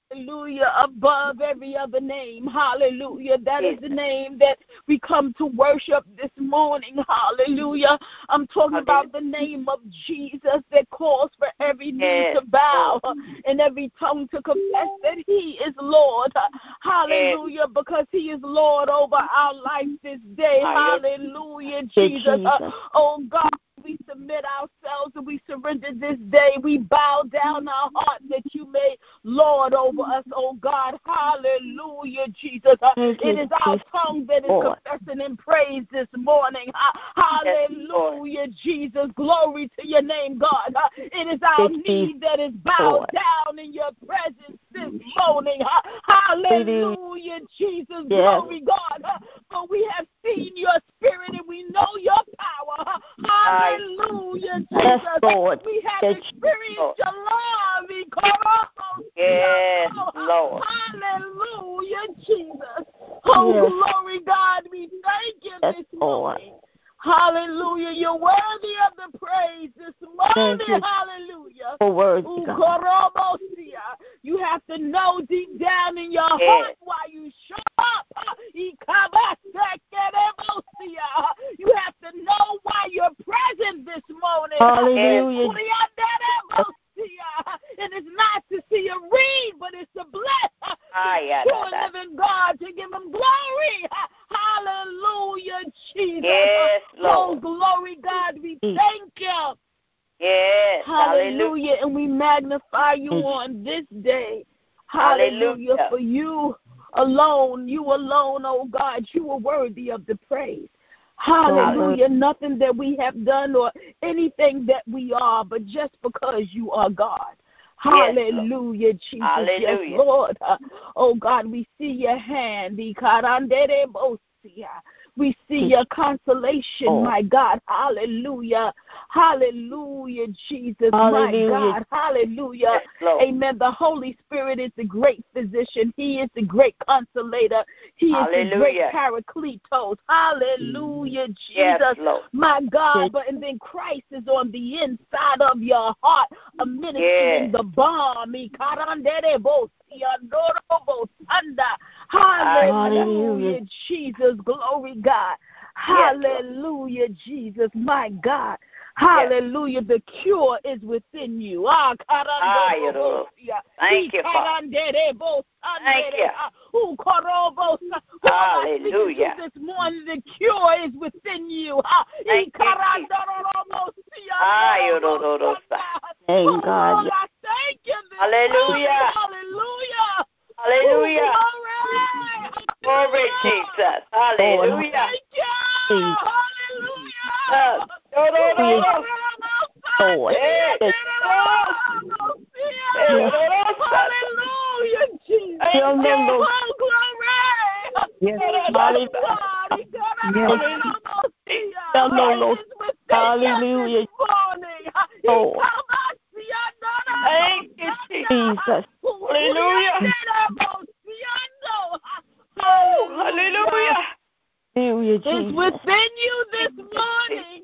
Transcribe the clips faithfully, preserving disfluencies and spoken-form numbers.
Hallelujah, above every other name. Hallelujah. That is the name that we come to worship this morning. Hallelujah. I'm talking about the name of Jesus that calls for every knee to bow and every tongue to confess that he is Lord. Hallelujah, because he is Lord over our life this day. Hallelujah, Jesus. Oh, God. We submit ourselves and we surrender this day. We bow down our heart that you may Lord over us, oh God. Hallelujah, Jesus. Uh, it is our tongue that is confessing and praise this morning. Uh, hallelujah, Jesus. Glory to your name, God. Uh, it is our need that is bowed down in your presence this morning. Uh, hallelujah, Jesus. Glory, God. Uh, for we have seen your spirit and we know your power. Uh, hallelujah, Jesus. Lord. We have experienced your love. Yes, Lord. Hallelujah, Jesus. Oh, yes. Glory, God. We thank you this morning. Hallelujah. You're worthy of the praise this morning. Hallelujah. Oh, worthy, God. You have to know deep down in your heart why you show up. You have to know why you're present this morning. Hallelujah. And it's not to see a read, but it's to bless ah, yeah, to that, a living God, to give him glory. Hallelujah, Jesus. Yes, Lord. Oh, glory, God, we thank you. Yes, hallelujah. hallelujah. And we magnify you on this day. Hallelujah. Hallelujah. For you alone, you alone, oh God, you are worthy of the praise. Hallelujah. Nothing that we have done or anything that we are, but just because you are God. Hallelujah, yes, Jesus. Hallelujah. Yes, Lord. Uh, oh, God, we see your hand. We see your consolation, oh. my God. Hallelujah. Hallelujah, Jesus, Hallelujah. my God. Hallelujah. Yes, amen. The Holy Spirit is the great physician. He is the great consolator. He Hallelujah. is the great paracletos. Hallelujah, Jesus. Yes, Lord. My God. But and then Christ is on the inside of your heart, administering yes. the balm. Hallelujah, Jesus. Glory, God. Hallelujah, yes, Jesus. My God. Hallelujah. Yes. The cure is within you. Ah, thank you, Father. Thank you. Hallelujah. This morning, the cure is within you. Thank you, Thank God. I thank you. Hallelujah. Hallelujah. Hallelujah. Glory. Glory, Jesus. Hallelujah. Thank you. Hallelujah. No, no, no, no. Lord. Yes. Hallelujah, Jesus. Thank you. Oh, glory. Yes. Hallelujah. Hallelujah. Oh. Thank you, Jesus. Hallelujah. Hallelujah. Hallelujah. It's within you this morning.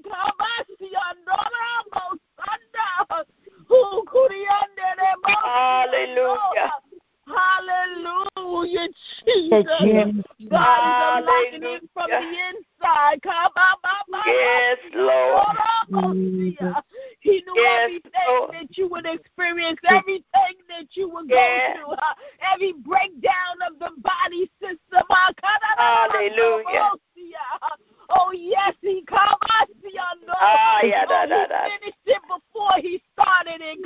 Hallelujah. Hallelujah, Jesus. God is unlocking it from the inside. Yes, Lord. He knew yes, everything Lord. that you would experience, everything that you would go yes. through, uh, every breakdown of the body system. Hallelujah. Oh, yes, he come. Ah, yeah, da, da, da. He finished it before he started it.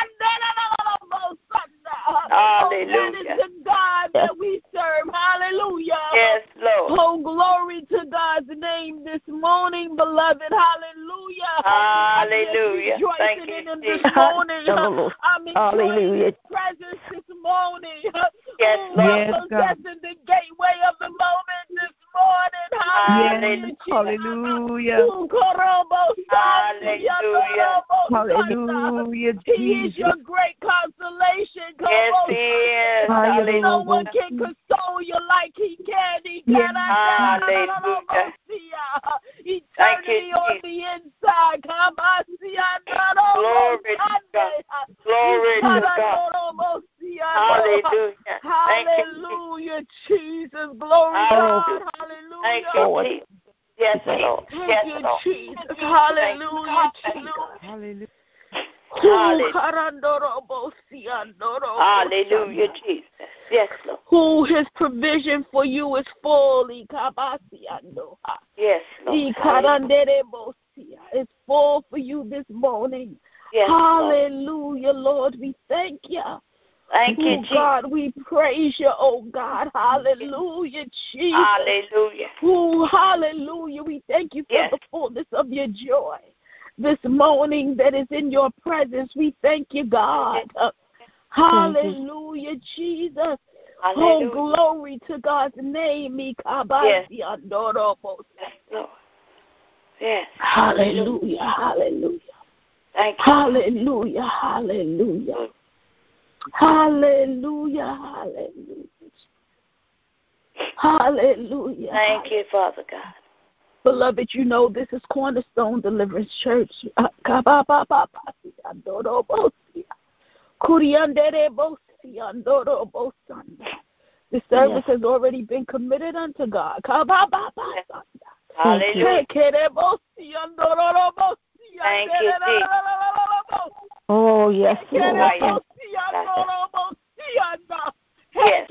Hallelujah. Oh, that is the God that we serve. Hallelujah. Yes, Lord. Oh, glory to God's name this morning, beloved. Hallelujah. Hallelujah. I'm Thank you, in him this morning. I'm enjoying Hallelujah. his presence this morning. Yes, Lord. I'm possessing the gateway of the moment this morning. Hallelujah. Hallelujah. Hallelujah. Hallelujah. He is your great consolation. Yes, he is. Hallelujah. No one can console you like he can. He yes. can. Hallelujah. Eternity on the inside. Glory to God. Glory to God. Hallelujah. Hallelujah, Jesus. Glory, God. Hallelujah. Thank you, Jesus. Yes, Lord. Thank Yes, you, Lord. Jesus. Hallelujah, Jesus. Hallelujah. Hallelujah, Jesus. Yes, Lord. Who his provision for you is full. Yes, Lord. It's full for you this morning. Yes, Hallelujah, Lord. We thank you. Thank you, Oh, Jesus. God, we praise you, oh God. Hallelujah, Jesus. Hallelujah. Oh, hallelujah. We thank you for Yes. the fullness of your joy this morning that is in your presence. We thank you, God. Uh, hallelujah, Jesus. Hallelujah. Oh, glory to God's name. Yes. Yes, Lord. Yes. Hallelujah, hallelujah. Thank you. Hallelujah, hallelujah. Hallelujah, hallelujah. Hallelujah. Thank you, Father God. Beloved, you know this is Cornerstone Deliverance Church. The service has already been committed unto God. Hallelujah. Thank you, Jesus. Oh, yes, Lord. Yes.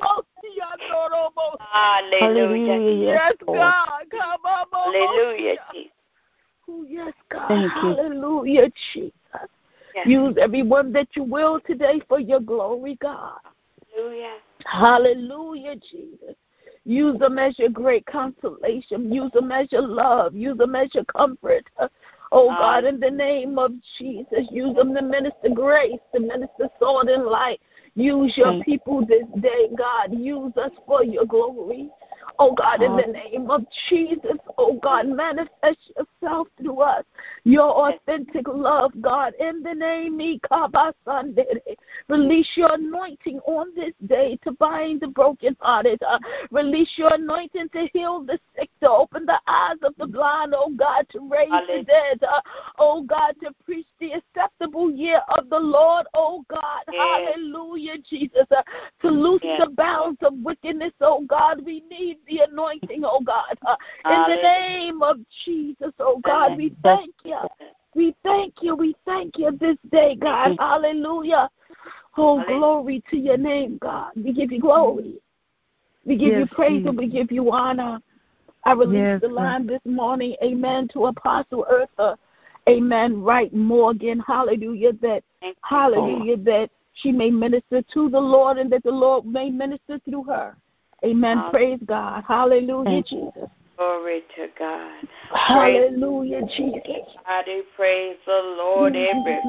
Hallelujah. Yes, God. Hallelujah, Jesus. Oh, yes, God. Thank you. Hallelujah, Jesus. Yes. Use everyone that you will today for your glory, God. Hallelujah. Hallelujah, Jesus. Use them as your great consolation. Use them as your love. Use them as your comfort. Oh, God, in the name of Jesus, use them to minister grace, to minister sword and light. Use your people this day, God. Use us for your glory. Oh, God, in the name of Jesus, oh, God, manifest yourself through us. Your authentic love, God, in the name of Sunday. Release your anointing on this day to bind the brokenhearted. Uh, release your anointing to heal the sick, to open the eyes of the blind, oh, God, to raise the dead. Uh, oh, God, to preach the acceptable year of the Lord, oh, God. Yes. Hallelujah, Jesus. Uh, to loose Yes. the bounds of wickedness, oh, God. We need the anointing, oh God. Uh, in the Hallelujah. name of Jesus, oh God, we thank you. We thank you. We thank you this day, God. Hallelujah. Oh, Hallelujah. Glory to your name, God. We give you glory. We give Yes, you praise Jesus. and we give you honor. I release Yes, the line this morning, amen, to Apostle Eartha, amen, Wright Morgan, hallelujah, that, hallelujah, that she may minister to the Lord and that the Lord may minister through her. Amen. Hallelujah. Praise God. Hallelujah, Jesus. Glory to God. Hallelujah, Jesus. Everybody praise the Lord. Every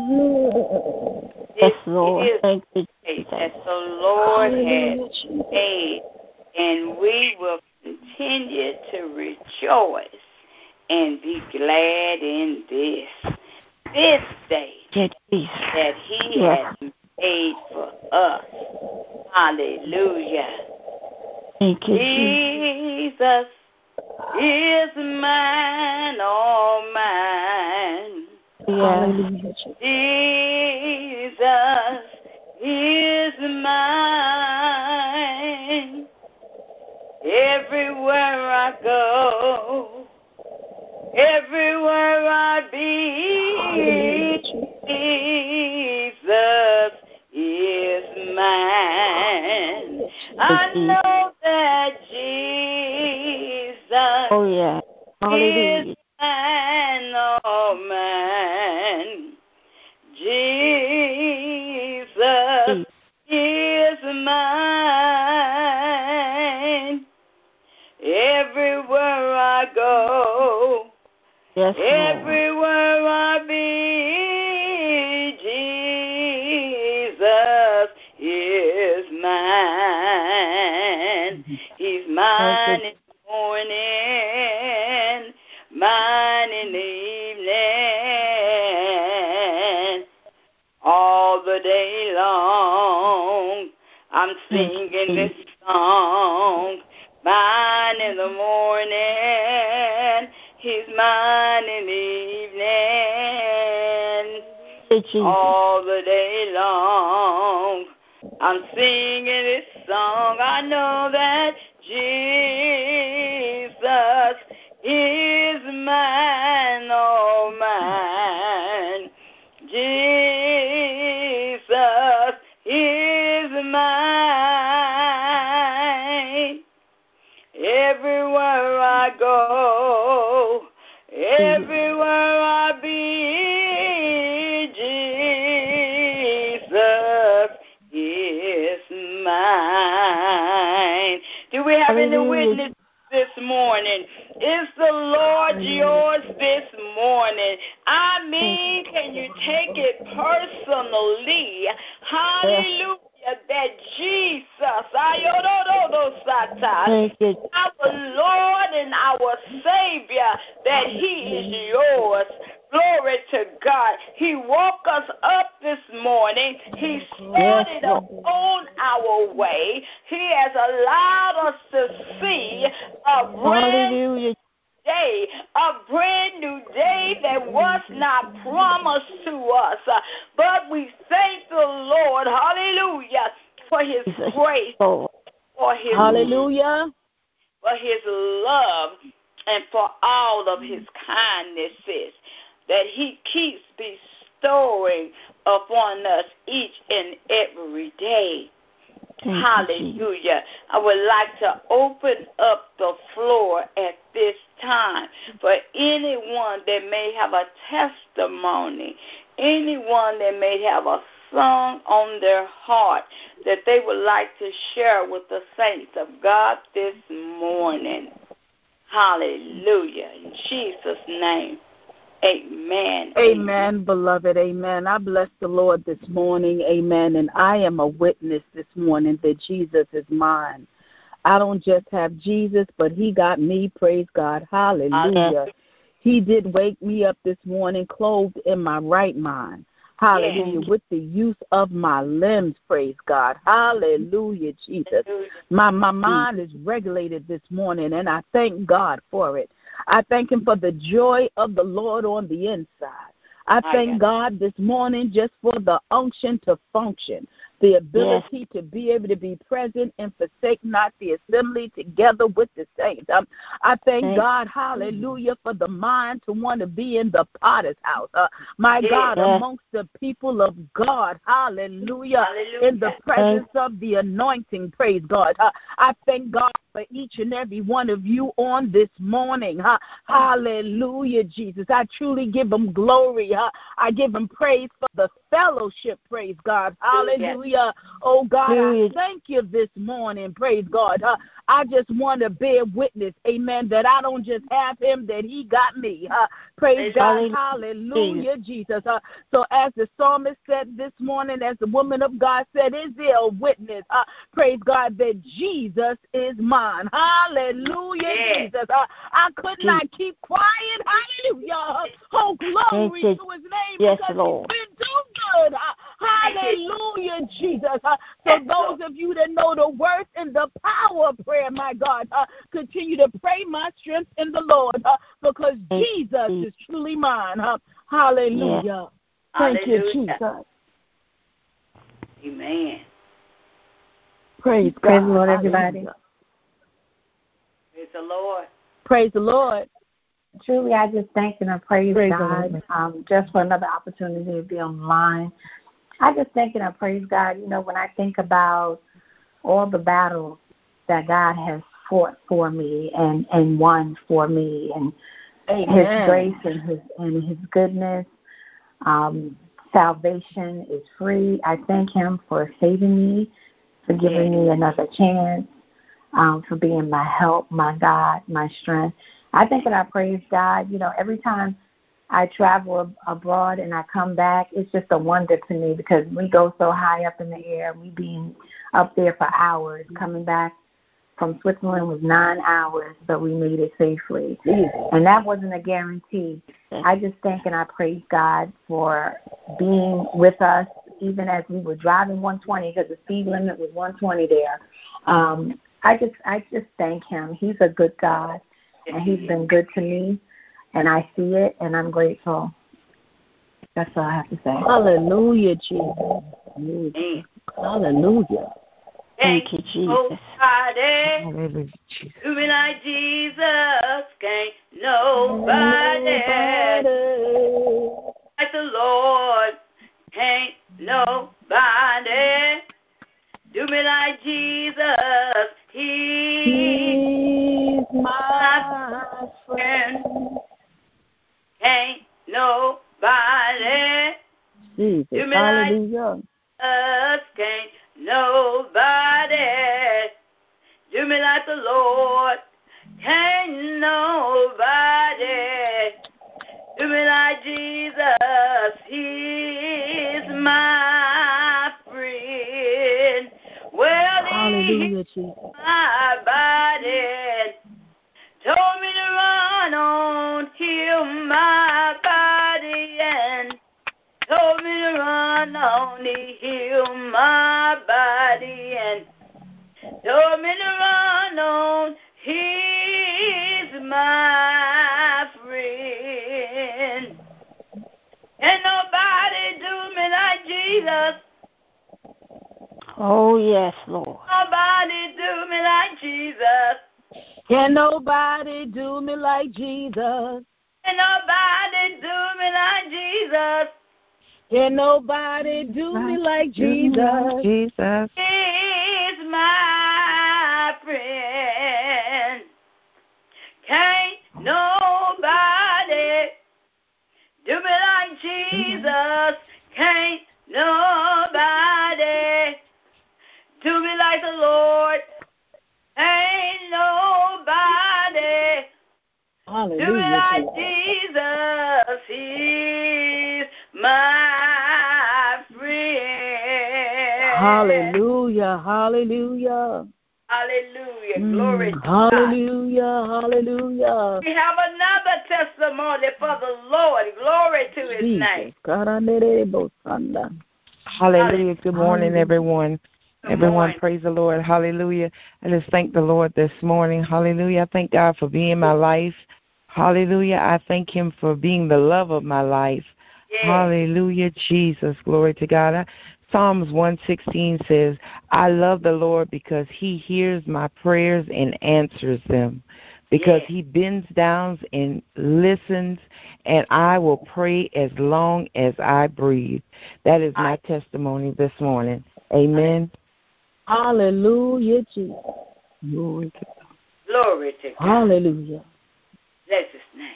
Yes, this Lord. is Thank you, the day Jesus. that the Lord has Hallelujah, Jesus. made, and we will continue to rejoice and be glad in this this day Yes, Jesus. that He Yes. has made for us. Hallelujah. Thank you, Jesus. Jesus is mine, all mine. Yes. Hallelujah, Jesus. Jesus is mine. Everywhere I go, everywhere I be, Jesus is mine. I know that Jesus Oh, yeah. Hallelujah. is mine, oh man. Jesus is mine. Everywhere I go, Yes, Lord. everywhere I be, Jesus is mine. He's mine in the morning, mine in the evening, all the day long. I'm singing this song. Mine in the morning, He's mine in the evening, Thank you, Jesus. all the day long. I'm singing this song. I know that Jesus is mine, oh mine. Jesus is mine. Everywhere I go, everywhere I be, Jesus is mine. Do we have any witness this morning? Is the Lord yours this morning? I mean, can you take it personally? Hallelujah. That Jesus, our Lord and our Savior, that He is yours. Glory to God. He woke us up this morning. He started us on our way. He has allowed us to see a brand new day, a brand new day that was not promised to us. But we thank the Lord, hallelujah, for His grace, for His hallelujah, for His love, and for all of His kindnesses that He keeps bestowing upon us each and every day. Thank Hallelujah. I would like to open up the floor at this time for anyone that may have a testimony, anyone that may have a song on their heart that they would like to share with the saints of God this morning. Hallelujah. In Jesus' name. Amen. Amen, beloved. Amen. I bless the Lord this morning. Amen. And I am a witness this morning that Jesus is mine. I don't just have Jesus, but He got me. Praise God. Hallelujah. Amen. He did wake me up this morning clothed in my right mind. Hallelujah. Yes. With the use of my limbs, praise God. Hallelujah, Jesus. My, my mind is regulated this morning, and I thank God for it. I thank Him for the joy of the Lord on the inside. I thank God this morning just for the unction to function, the ability yes. to be able to be present and forsake not the assembly together with the saints. Um, I thank Thanks. God, hallelujah, for the mind to want to be in the potter's house. Uh, my yes. God, amongst the people of God, hallelujah, hallelujah. In the presence Thanks. Of the anointing, praise God. Uh, I thank God for each and every one of you on this morning. Uh, hallelujah, Jesus. I truly give Him glory. Uh, I give Him praise for the fellowship, praise God. Hallelujah. Oh, God, I thank you this morning, praise God. Uh, I just want to bear witness, amen, that I don't just have Him, that He got me. Uh, praise God. Hallelujah, Jesus. Uh, so as the psalmist said this morning, as the woman of God said, is there a witness, uh, praise God, that Jesus is mine. Hallelujah, yeah. Jesus. Uh, I could not keep quiet. Hallelujah. Oh, glory to His name, yes, because Lord. He's been too good. Uh, hallelujah, Jesus. Uh, so those of you that know the worth and the power of prayer, my God, uh, continue to pray my strength in the Lord, uh, because Jesus is truly mine. Uh, hallelujah. Yeah. Thank hallelujah. you, Jesus. Amen. Praise God. Praise the Lord, everybody. Praise the Lord. Praise the Lord. Truly, I just thank and I praise, praise God um, just for another opportunity to be online. I just thank and I praise God. You know, when I think about all the battles that God has fought for me and, and won for me, and Amen. His grace and His and His goodness, um, salvation is free. I thank Him for saving me, for giving me another chance, um, for being my help, my God, my strength. I think that I praise God. You know, every time I travel ab- abroad and I come back, it's just a wonder to me, because we go so high up in the air. We being up there for hours. Coming back from Switzerland was nine hours, but we made it safely. And that wasn't a guarantee. I just thank and I praise God for being with us, even as we were driving one twenty, because the speed limit was one twenty there. Um, I just I just thank Him. He's a good God, and He's been good to me, and I see it, and I'm grateful. That's all I have to say. Hallelujah, Jesus. Hallelujah. Thank you, Jesus. Hallelujah, Jesus. Do me like Jesus. Can't nobody. Like the Lord. Can't nobody. Do me like Jesus. He's my friend. Can't nobody. Jesus. Do me Hallelujah. like us. Can't nobody. Do me like the Lord. Can't nobody. Do me like Jesus. He's my friend. Well, Hallelujah, he's Jesus. my body. Told me to run on, heal my body, and told me to run on, he heal my body, and told me to run on, he's my friend. And nobody do me like Jesus. Oh, yes, Lord. Nobody do me like Jesus. Can nobody do me like Jesus? Can nobody do me like Jesus? Can nobody do me like Jesus? Jesus. He's my friend. Can't nobody do me like Jesus. Can't nobody do me like the Lord. Ain't nobody Hallelujah. do me like Jesus. He's my friend. Hallelujah. Hallelujah. Hallelujah. Mm, Glory to hallelujah. God. Hallelujah. We have another testimony for the Lord. Glory to his Jesus. name. Hallelujah. Good morning, Hallelujah. everyone. Good Everyone, morning. praise the Lord. Hallelujah. I just thank the Lord this morning. Hallelujah. I thank God for being in my life. Hallelujah. I thank him for being the love of my life. Yes. Hallelujah, Jesus. Glory to God. I, Psalms one sixteen says, I love the Lord because he hears my prayers and answers them. Because Yes. he bends down and listens, and I will pray as long as I breathe. That is my testimony this morning. Amen. Hallelujah, Jesus. Glory to God. Glory to God. Hallelujah. Bless his name.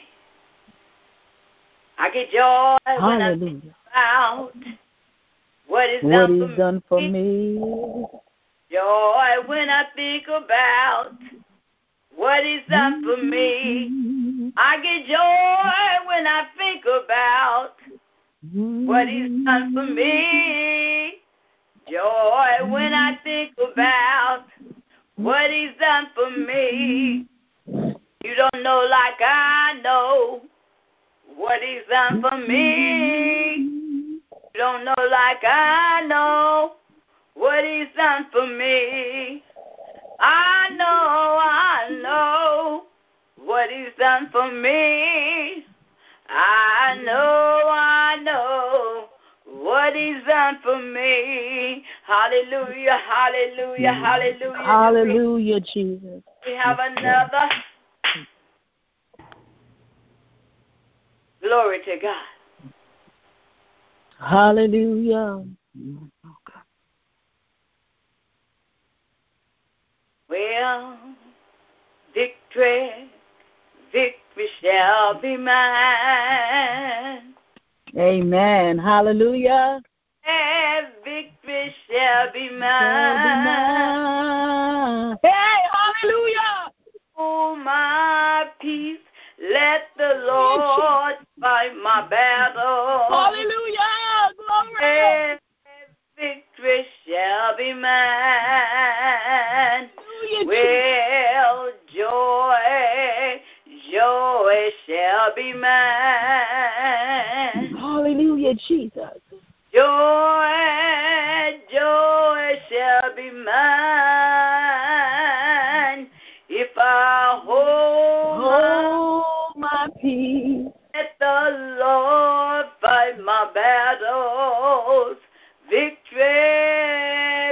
I get joy when I think Hallelujah. about what he's What done he's for done for me. me. Joy when I think about what he's done for me. I get joy when I think about what he's done for me. Joy when I think about what he's done for me. You don't know like I know what he's done for me. You don't know like I know what he's done for me. I know, I know what he's done for me. I know, I know what he's done for me. Hallelujah, hallelujah, hallelujah. Hallelujah, Jesus. We have another. Glory to God. Hallelujah. Well, victory, victory shall be mine. Amen. Hallelujah. And victory shall be mine. Shall be mine. Hey, hallelujah. Oh, my peace, let the Lord fight my battle. Hallelujah. Glory. And victory shall be mine. Well, joy, joy shall be mine. Hallelujah, Jesus. Joy, joy shall be mine. If I hold, hold my peace, let the Lord fight my battles. Victory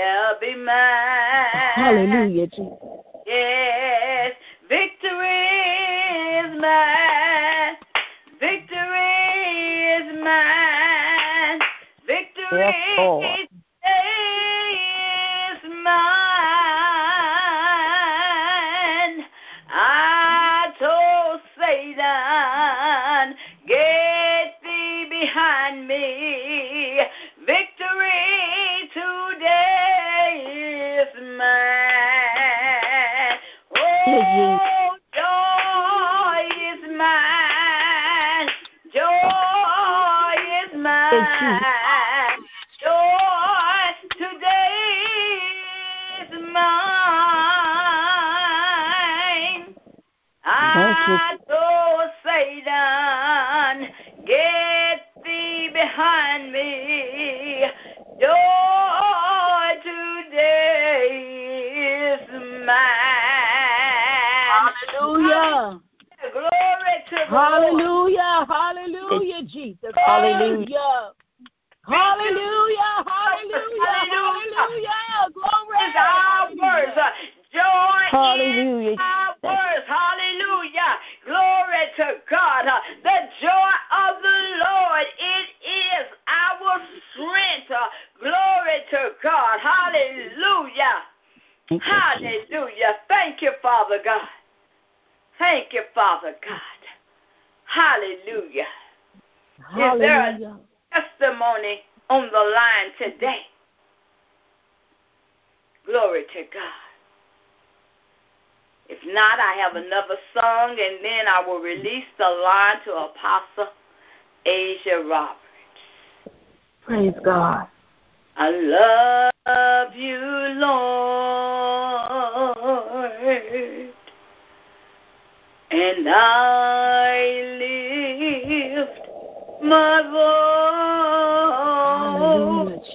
shall be mine. Hallelujah, Jesus. Yes, victory is mine. Victory is mine. Victory Yes, Lord. is mine. I told Satan, get thee behind me. Victory today is mine. Oh, joy is mine. Joy is mine. Joy today is mine. I told Satan, get thee behind me. Joy today is mine. Hallelujah. Glory to God. Hallelujah. Hallelujah, Jesus. Hallelujah. Hallelujah. Hallelujah. Hallelujah. Glory. Is our words. Joy Hallelujah. is our words. Hallelujah. Glory to God. The joy of the Lord, it is our strength. Glory to God. Hallelujah. Hallelujah. Thank you, Father God. Thank you, Father God. Hallelujah. Hallelujah. Is there a testimony on the line today? Glory to God. If not, I have another song, and then I will release the line to Apostle Asia Roberts. Praise God. I love you, Lord, and I lift my voice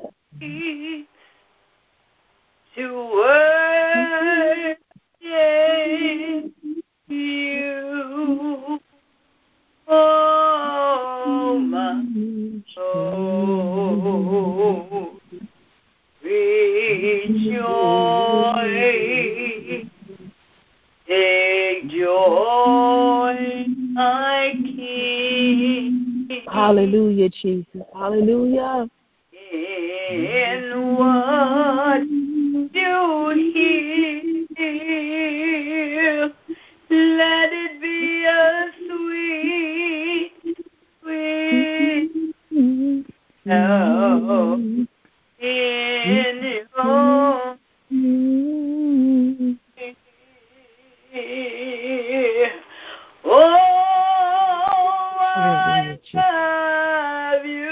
to worship you, oh my soul, rejoice, take joy, my King. Hallelujah, Jesus. Hallelujah. In what you hear, let it be a sweet, sweet sound in your ear. Oh, I love you,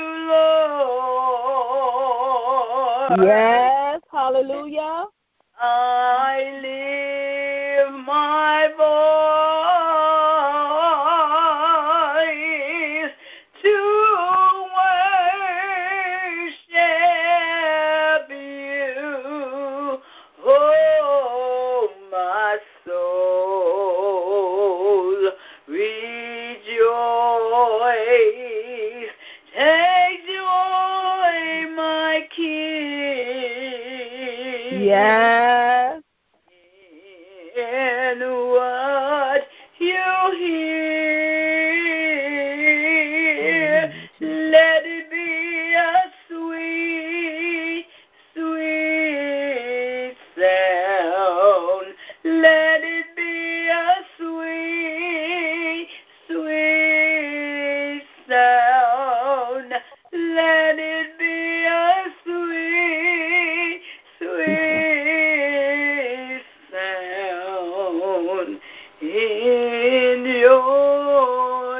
Lord. Yes, hallelujah. I lift my voice to worship you, oh my soul, rejoice, take joy, my King. Yes. In what you hear, let it be a sweet, sweet sound. Let it be a sweet, sweet sound. Let it be a sweet, sweet sound in your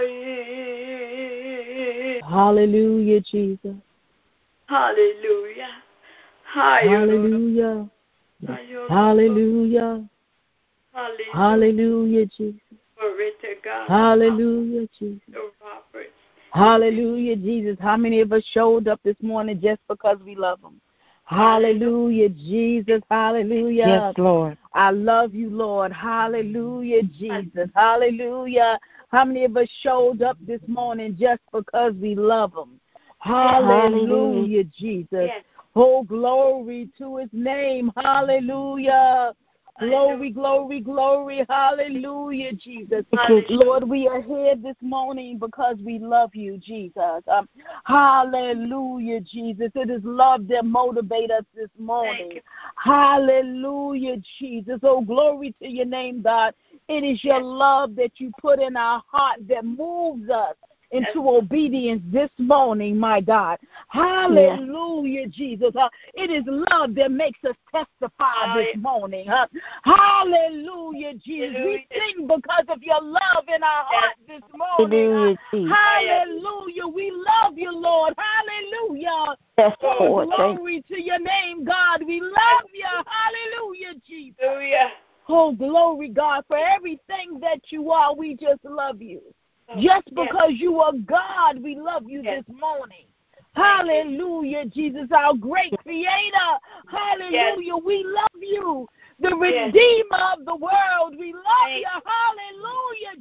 ear. Hallelujah, Jesus. Hallelujah. Hallelujah. Hallelujah. Hallelujah. Hallelujah, Jesus. Glory to God. Hallelujah, Jesus. Roberts. Hallelujah, Jesus. How many of us showed up this morning just because we love Him? Hallelujah, Jesus. Hallelujah. Yes, Lord. I love you, Lord. Hallelujah, Jesus. Hallelujah. How many of us showed up this morning just because we love Him? Hallelujah, Jesus. Yes. Oh, glory to his name. Hallelujah. Glory, glory, glory. Hallelujah, Jesus. Lord, we are here this morning because we love you, Jesus. Um, hallelujah, Jesus. It is love that motivates us this morning. Hallelujah, Jesus. Oh, glory to your name, God. It is your love that you put in our heart that moves us into obedience this morning, my God. Hallelujah, yeah. Jesus. Uh, it is love that makes us testify this morning. Uh, hallelujah, Jesus. Hallelujah. We sing because of your love in our heart this morning. Uh, hallelujah. We love you, Lord. Hallelujah. Yes, oh, Lord. glory to your name, God. We love you. Hallelujah, Jesus. Hallelujah. Oh, glory, God, for everything that you are. We just love you. Just because yes. you are God, we love you yes. this morning. Hallelujah, Jesus, our great creator. Hallelujah, yes. we love you. The Redeemer yes. of the world, we love Thank you. Hallelujah,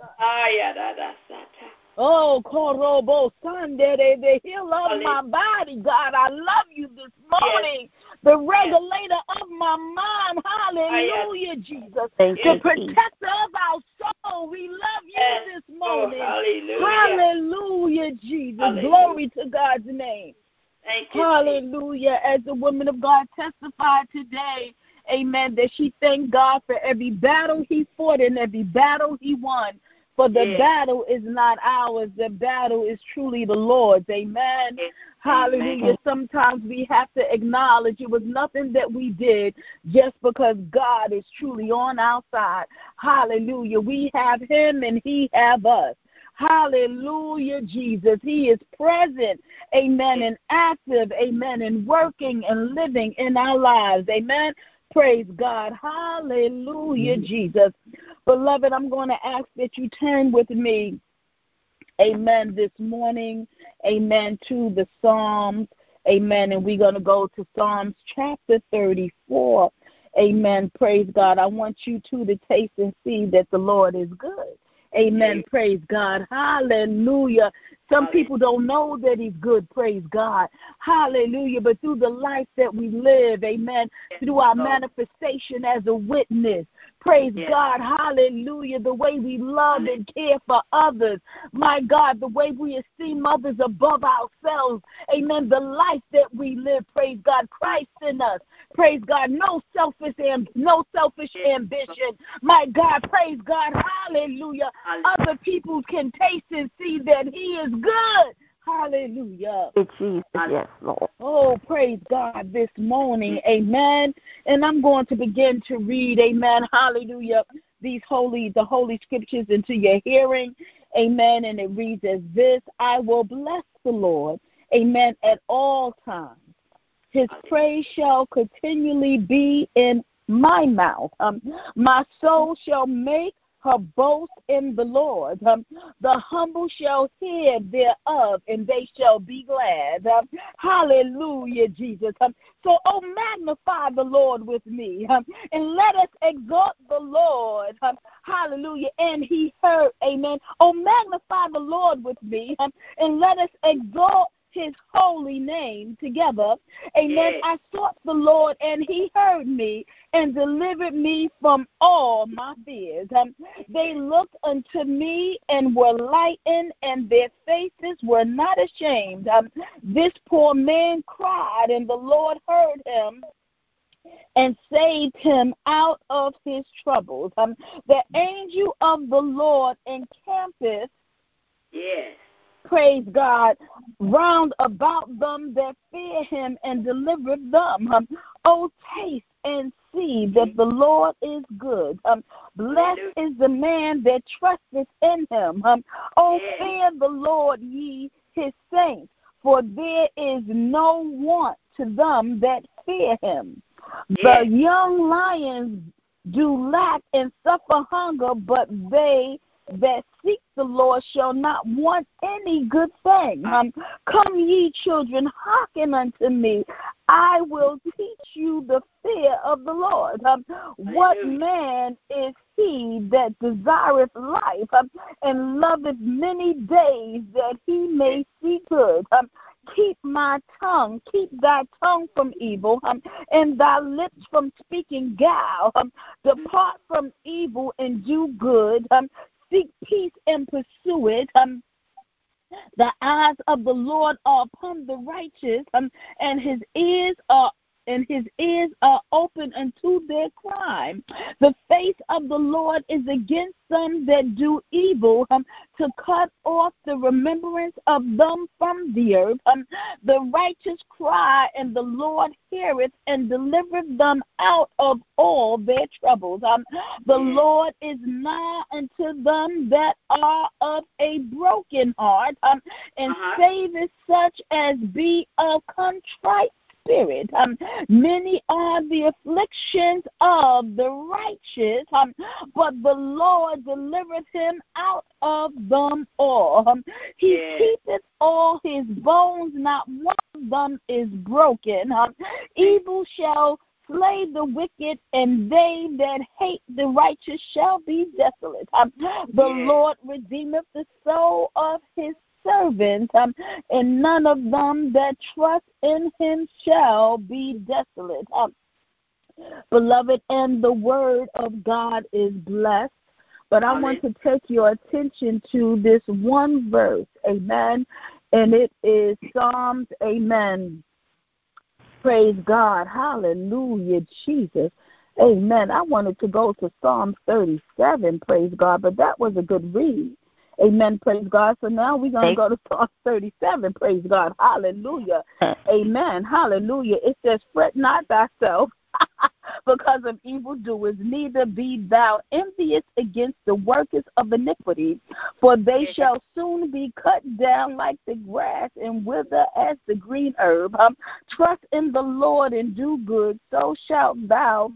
Jesus. Oh, Korobo Sunday, the heel of my body, God, I love you this morning. Yes. The regulator yes. of my mind, hallelujah, yes. Jesus. Thank the you, protector of our soul, we love you yes. this morning. Oh, hallelujah. Hallelujah, Jesus. Hallelujah. Glory to God's name. Thank you, hallelujah. As the woman of God testified today, amen, that she thanked God for every battle he fought and every battle he won. For the yeah. battle is not ours. The battle is truly the Lord's. Amen. Yeah. Hallelujah. Amen. Sometimes we have to acknowledge it was nothing that we did just because God is truly on our side. Hallelujah. We have him and he have us. Hallelujah, Jesus. He is present, amen, and active, amen, and working and living in our lives. Amen. Praise God. Hallelujah, Jesus. Beloved, I'm going to ask that you turn with me, amen, this morning, amen, to the Psalms, amen, and we're going to go to Psalms chapter thirty-four, amen, praise God. I want you two to taste and see that the Lord is good. Amen. Praise God. Hallelujah. Some people don't know that he's good. Praise God. Hallelujah. But through the life that we live, amen, through our manifestation as a witness, praise yes. God. Hallelujah. The way we love and care for others. My God, the way we esteem others above ourselves. Amen. The life that we live, praise God. Christ in us. Praise God. No selfish, amb- no selfish ambition. My God, praise God. Hallelujah. Other people can taste and see that he is good. Hallelujah. Jesus, yes, Lord. Oh, praise God this morning. Amen. And I'm going to begin to read, amen, hallelujah, these holy, the holy scriptures into your hearing. Amen. And it reads as this: I will bless the Lord, amen, at all times. His praise shall continually be in my mouth. Um, my soul shall make her boast in the Lord. Um, the humble shall hear thereof, and they shall be glad. Um, hallelujah, Jesus. Um, so, oh, magnify the Lord with me, um, and let us exalt the Lord. Um, hallelujah. And he heard, amen. Oh, magnify the Lord with me, um, and let us exalt his holy name together. Amen. Yeah. I sought the Lord, and he heard me and delivered me from all my fears. Um, they looked unto me and were lightened, and their faces were not ashamed. Um, this poor man cried, and the Lord heard him and saved him out of his troubles. Um, the angel of the Lord encampeth, yes, praise God, round about them that fear him and deliver them. Um, oh, taste and see that the Lord is good. Um, blessed is the man that trusteth in him. Um, oh, fear the Lord, ye his saints, for there is no want to them that fear him. The young lions do lack and suffer hunger, but they that seek the Lord shall not want any good thing. Um, come ye children, hearken unto me. I will teach you the fear of the Lord. Um, what man is he that desireth life um, and loveth many days that he may see good? Um, keep my tongue, keep thy tongue from evil, um, and thy lips from speaking guile. Um, depart from evil and do good. Um, seek peace and pursue it. Um, the eyes of the Lord are upon the righteous, um, and his ears are and his ears are open unto their crime. The face of the Lord is against them that do evil, um, to cut off the remembrance of them from the earth. Um, the righteous cry, and the Lord heareth, and delivereth them out of all their troubles. Um, the Lord is nigh unto them that are of a broken heart, um, and uh-huh. saveth such as be of contrite spirit. Um, many are the afflictions of the righteous, um, but the Lord delivereth him out of them all. Um, he yeah. keepeth all his bones, not one of them is broken. Um, evil shall slay the wicked, and they that hate the righteous shall be desolate. Um, the yeah. Lord redeemeth the soul of his servants, um, and none of them that trust in him shall be desolate. Um, beloved, and the word of God is blessed, but I want to take your attention to this one verse, amen, and it is Psalms, amen. Praise God, hallelujah, Jesus, amen. I wanted to go to Psalms thirty-seven, praise God, but that was a good read. Amen, praise God. So now we're going to go to Psalm thirty-seven, praise God, hallelujah, amen, hallelujah. It says, fret not thyself because of evildoers, neither be thou envious against the workers of iniquity, for they shall soon be cut down like the grass and wither as the green herb. Um, trust in the Lord and do good, so shalt thou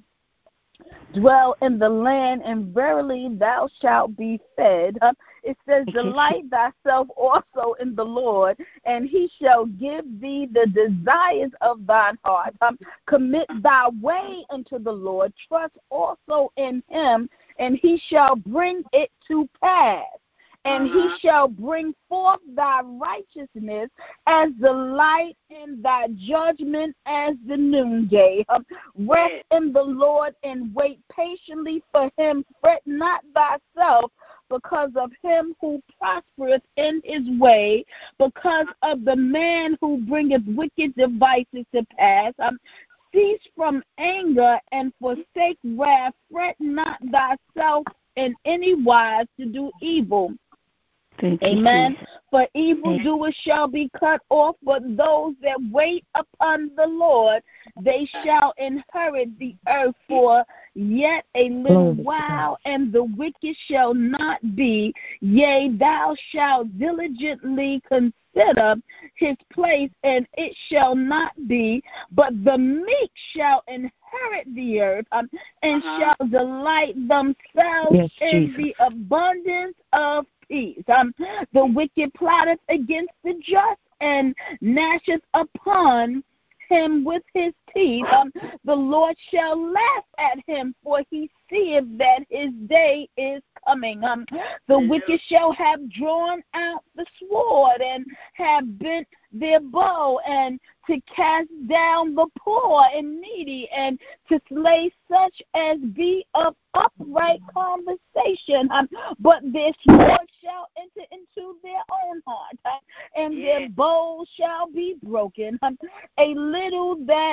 dwell in the land, and verily thou shalt be fed. Um, it says, delight thyself also in the Lord, and he shall give thee the desires of thine heart. Um, commit thy way unto the Lord, trust also in him, and he shall bring it to pass. And uh-huh. he shall bring forth thy righteousness as the light, and thy judgment as the noonday. Um, rest in the Lord and wait patiently for him. Fret not thyself because of him who prospereth in his way, because of the man who bringeth wicked devices to pass. Um, cease from anger and forsake wrath. Fret not thyself in any wise to do evil. Thank Amen. You, For evildoers shall be cut off, but those that wait upon the Lord, they shall inherit the earth for yet a little while, and the wicked shall not be. Yea, thou shalt diligently consider his place, and it shall not be. But the meek shall inherit the earth, um, and uh-huh. shall delight themselves yes, in Jesus. the abundance of peace. Um, the wicked plotteth against the just, and gnasheth upon him with his teeth. Um, the Lord shall laugh at him, for he seeth that his day is coming. Um, the wicked shall have drawn out the sword, and have bent their bow, and to cast down the poor and needy, and to slay such as be of upright conversation. Um, but their sword shall enter into their own heart, uh, and yeah. their bow shall be broken. Um, a little that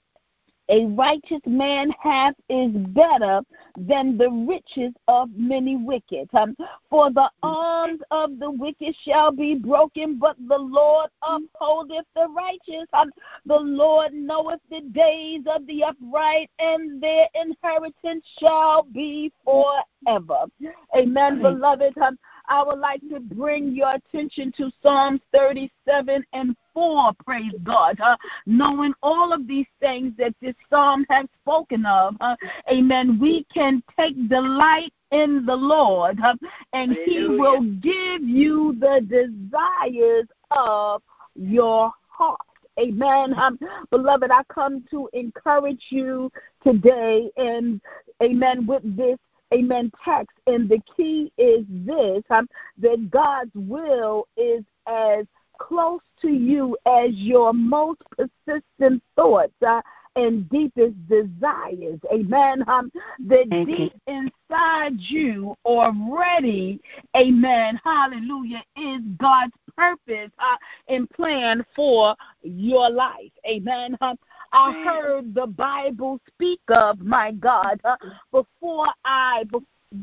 a righteous man hath is better than the riches of many wicked. Um, for the arms of the wicked shall be broken, but the Lord upholdeth the righteous. Um, the Lord knoweth the days of the upright, and their inheritance shall be forever. Amen, beloved. Um, I would like to bring your attention to Psalms thirty-seven and four, praise God. Uh, knowing all of these things that this psalm has spoken of, uh, amen, we can take delight in the Lord, uh, and Hallelujah. He will give you the desires of your heart. Amen. Um, beloved, I come to encourage you today, and amen, with this amen text, and the key is this, um, that God's will is as close to you as your most persistent thoughts uh, and deepest desires. Amen. Um, that Thank deep you. inside you already, amen, hallelujah, is God's purpose uh, and plan for your life. Amen. Um, I heard the Bible speak of, my God, uh, before I, before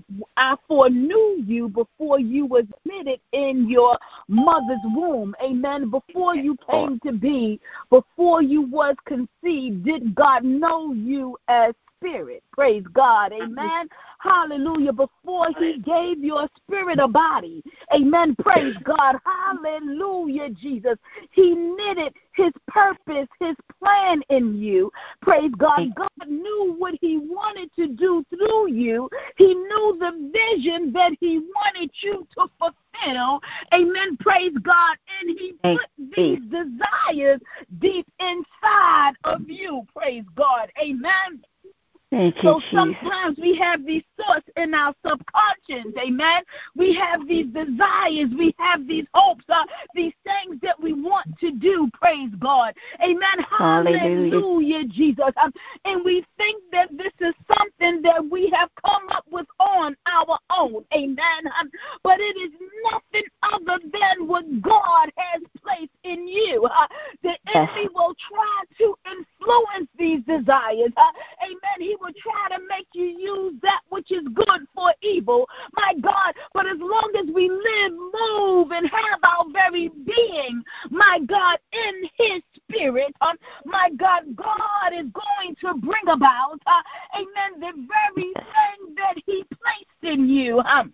I foreknew you before you was knitted in your mother's womb. Amen. Before you came to be, before you was conceived, did God know you as spirit? Praise God. Amen. Hallelujah. Before he gave your spirit a body. Amen. Praise God. Hallelujah, Jesus. He knitted his purpose, his plan in you. Praise God. God knew what he wanted to do through you. He knew the vision that he wanted you to fulfill. Amen. Praise God. And he put these desires deep inside of you. Praise God. Amen. Thank you, so Jesus. sometimes we have these thoughts in our subconscious, amen. We have these desires, we have these hopes, uh, these things that we want to do, praise God. Amen. Hallelujah, Hallelujah Jesus. Um, and we think that this is something that we have come up with on our own, amen. Um, but it is nothing other than what God has placed in you. Uh, the enemy will try to influence these desires, uh, amen. He will try to make you use that which is good for evil, my God. But as long as we live, move, and have our very being, my God, in his spirit, um, my God, God is going to bring about, uh, amen, the very thing that he placed in you. Um,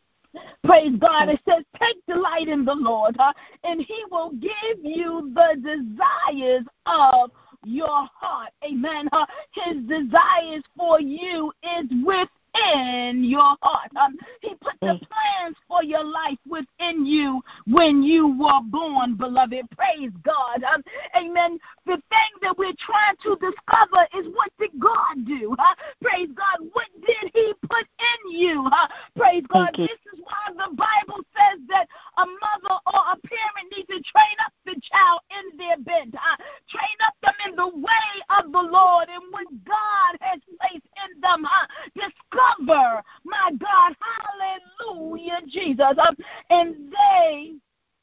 Praise God. It says, take delight in the Lord, huh? And he will give you the desires of your heart. Amen. Huh? His desires for you is within your heart. Um, he put the plans for your life within you when you were born, beloved. Praise God. Um, amen. The thing that we're trying to discover is, what did God do? Huh? Praise God. What did he put in you? Huh? Praise God. This is why the Bible says that a mother or a parent needs to train up the child in their bed. Uh, train up them in the way of the Lord and what God has placed in them. Uh, discover, my God, hallelujah, Jesus. Um, and they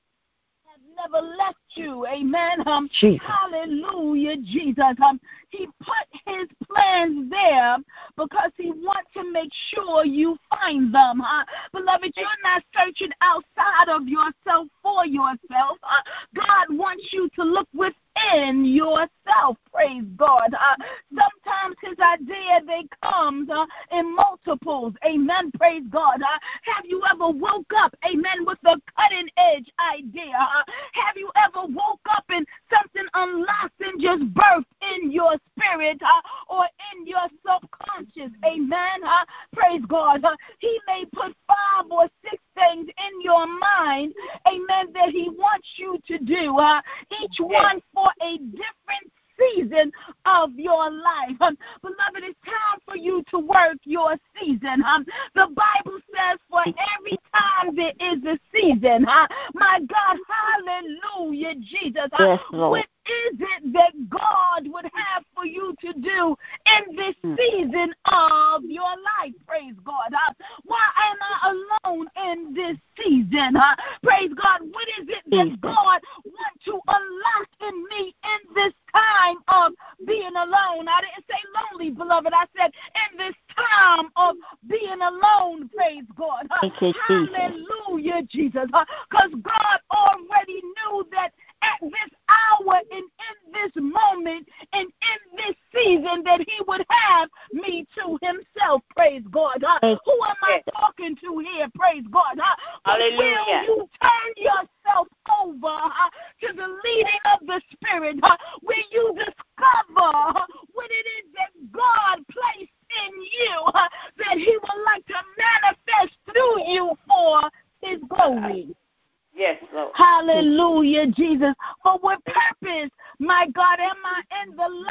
have never left you. Amen. Um, hallelujah, Jesus. Um, he put his plans there because he wants to make sure you find them. Huh? Beloved, you're not searching outside of yourself for yourself. Uh, God wants you to look within yourself. Praise God. Uh, sometimes his idea, they comes uh, in multiples. Amen. Praise God. Uh, have you ever woke up, amen, with a cutting edge idea? Uh, have you ever woke up and something unlocked and just birthed in your spirit uh, or in your subconscious? Amen. Uh, praise God. Uh, he may put five or six things in your mind, amen, that he wants you to do, uh, each one for a different season of your life. Um, beloved, it's time for you to work your season. Um, the Bible says for every time there is a season. Uh, my God, hallelujah, Jesus. Uh, yes, Lord. What is it that God would have for you to do in this season of your life? Praise God. Uh, why am I alone in this season? Uh, praise God. What is it that God wants to unlock in me in this time of being alone? I didn't say lonely, beloved. I said in this time of being alone. Praise God. Uh, hallelujah, Jesus. Because uh, God already knew that at this hour and in this moment and in this season that he would have me to himself. Praise God. Uh, who am I talking to here? Praise God. Uh, Hallelujah. Will you turn yourself over uh, to the leading of the Spirit? Uh, will you discover uh, what it is that God placed in you uh, that he would like to manifest through you for his glory? Yes, Lord. Hallelujah, Jesus. For what purpose, my God, am I in the life of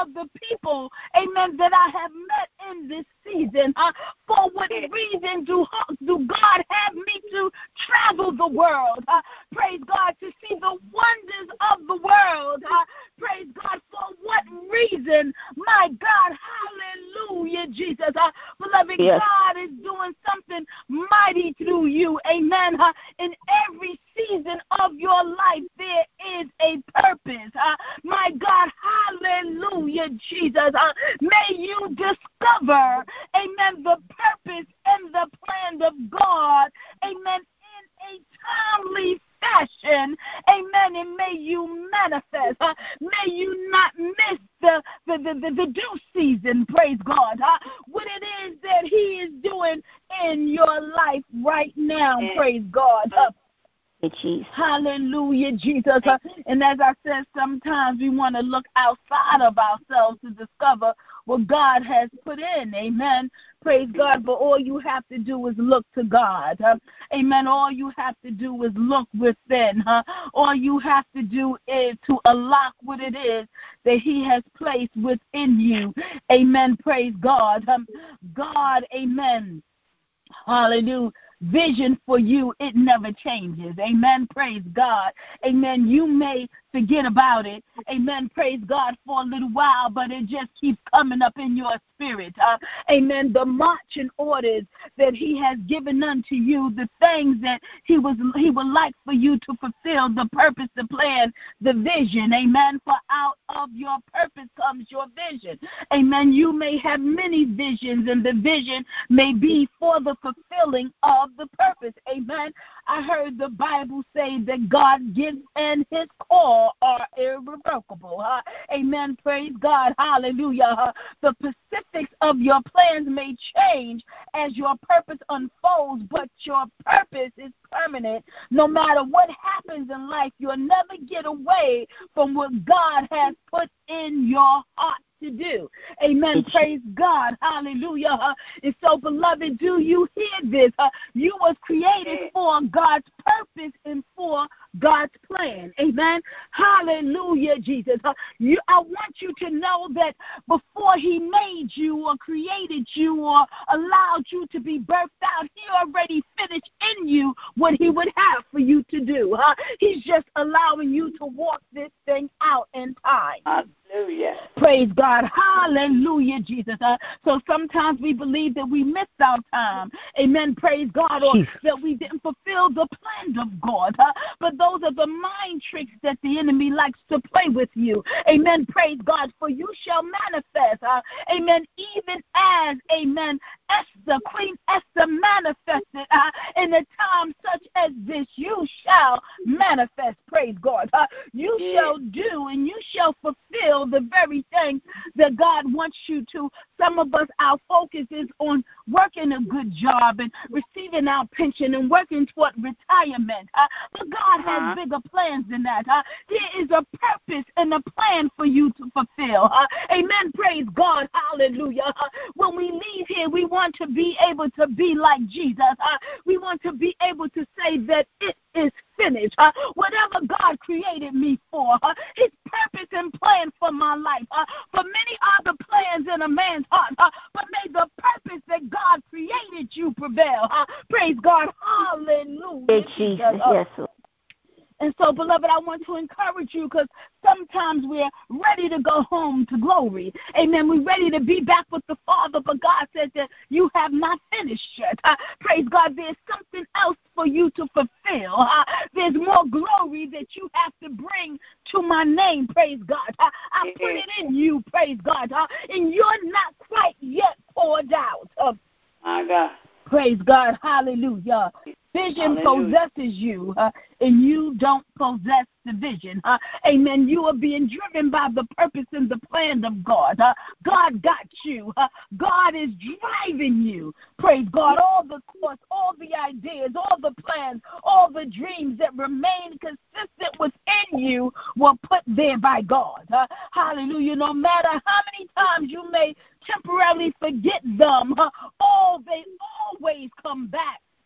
of the people, amen, that I have met in this season. Uh, for what reason do, do God have me to travel the world? Uh, praise God, to see the wonders of the world. Uh, praise God, for what reason? My God, hallelujah, Jesus. Uh, beloved, yes. God is doing something mighty through you, amen. Uh, in every season of your life, there is a purpose. Uh, my God, hallelujah, Jesus. Uh, may you discover, amen, the purpose and the plan of God, amen, in a timely fashion, amen, and may you manifest. Uh, may you not miss the, the, the, the, the due season, praise God, uh, what it is that he is doing in your life right now, praise God. Uh, Jesus. Hallelujah, Jesus. Uh, and as I said, sometimes we want to look outside of ourselves to discover what God has put in. Amen. Praise God. But all you have to do is look to God. Uh, amen. All you have to do is look within. Huh? All you have to do is to unlock what it is that he has placed within you. Amen. Praise God. Um, God, amen. Hallelujah. Vision for you, it never changes. Amen. Praise God. Amen. You may forget about it. Amen. Praise God for a little while, but it just keeps coming up in your spirit. Uh, amen. The marching orders that he has given unto you, the things that he was he would like for you to fulfill, the purpose, the plan, the vision. Amen. For out of your purpose comes your vision. Amen. You may have many visions, and the vision may be for the fulfilling of the purpose. Amen. I heard the Bible say that God gives and his call are irrevocable. Huh? Amen. Praise God. Hallelujah. Huh? The specifics of your plans may change as your purpose unfolds, but your purpose is permanent. No matter what happens in life, you'll never get away from what God has put in your heart to do. Amen. Praise God. Hallelujah. Uh, and so, beloved, do you hear this? Uh, you was created for God's purpose and for God's plan. Amen. Hallelujah, Jesus. Uh, you, I want you to know that before he made you or created you or allowed you to be birthed out, he already finished in you what he would have for you to do. Uh, he's just allowing you to walk this thing out in time. Hallelujah. Praise God. Hallelujah, Jesus. Uh, so sometimes we believe that we missed our time. Amen. Praise God. Or that we didn't fulfill the plan of God. Uh, but those are the mind tricks that the enemy likes to play with you. Amen. Praise God. For you shall manifest. Uh, amen. Even as, amen, Esther, Queen Esther manifested uh, in a time such as this, you shall manifest. Praise God. Uh, you yeah. shall do and you shall fulfill the very thing that God wants you to. Some of us, our focus is on working a good job and receiving our pension and working toward retirement. Uh, but God has uh-huh. bigger plans than that. Uh, there is a purpose and a plan for you to fulfill. Uh, amen. Praise God. Hallelujah. Uh, when we leave here, we want to be able to be like Jesus. Uh, we want to be able to say that it is finished. Uh, whatever God created me for, uh, his purpose and plan for my life. Uh, for many are the plans in a man's heart, uh, but may the purpose that God created you prevail. Uh, praise God. Hallelujah. Hey, Jesus. Uh, yes, Lord. And so, beloved, I want to encourage you because sometimes we're ready to go home to glory. Amen. We're ready to be back with the Father, but God said that you have not finished yet. Uh, praise God. There's something else for you to fulfill. Uh, there's more glory that you have to bring to my name. Praise God. Uh, I put it in you. Praise God. Uh, and you're not quite yet poured out. Uh, my God. Praise God. Hallelujah. Vision Hallelujah. Possesses you, uh, and you don't possess the vision. Uh, amen. You are being driven by the purpose and the plan of God. Uh, God got you. Uh, God is driving you. Praise God. All the thoughts, all the ideas, all the plans, all the dreams that remain consistent within you were put there by God. Uh, hallelujah. No matter how many times you may temporarily forget them, uh, all they always come back.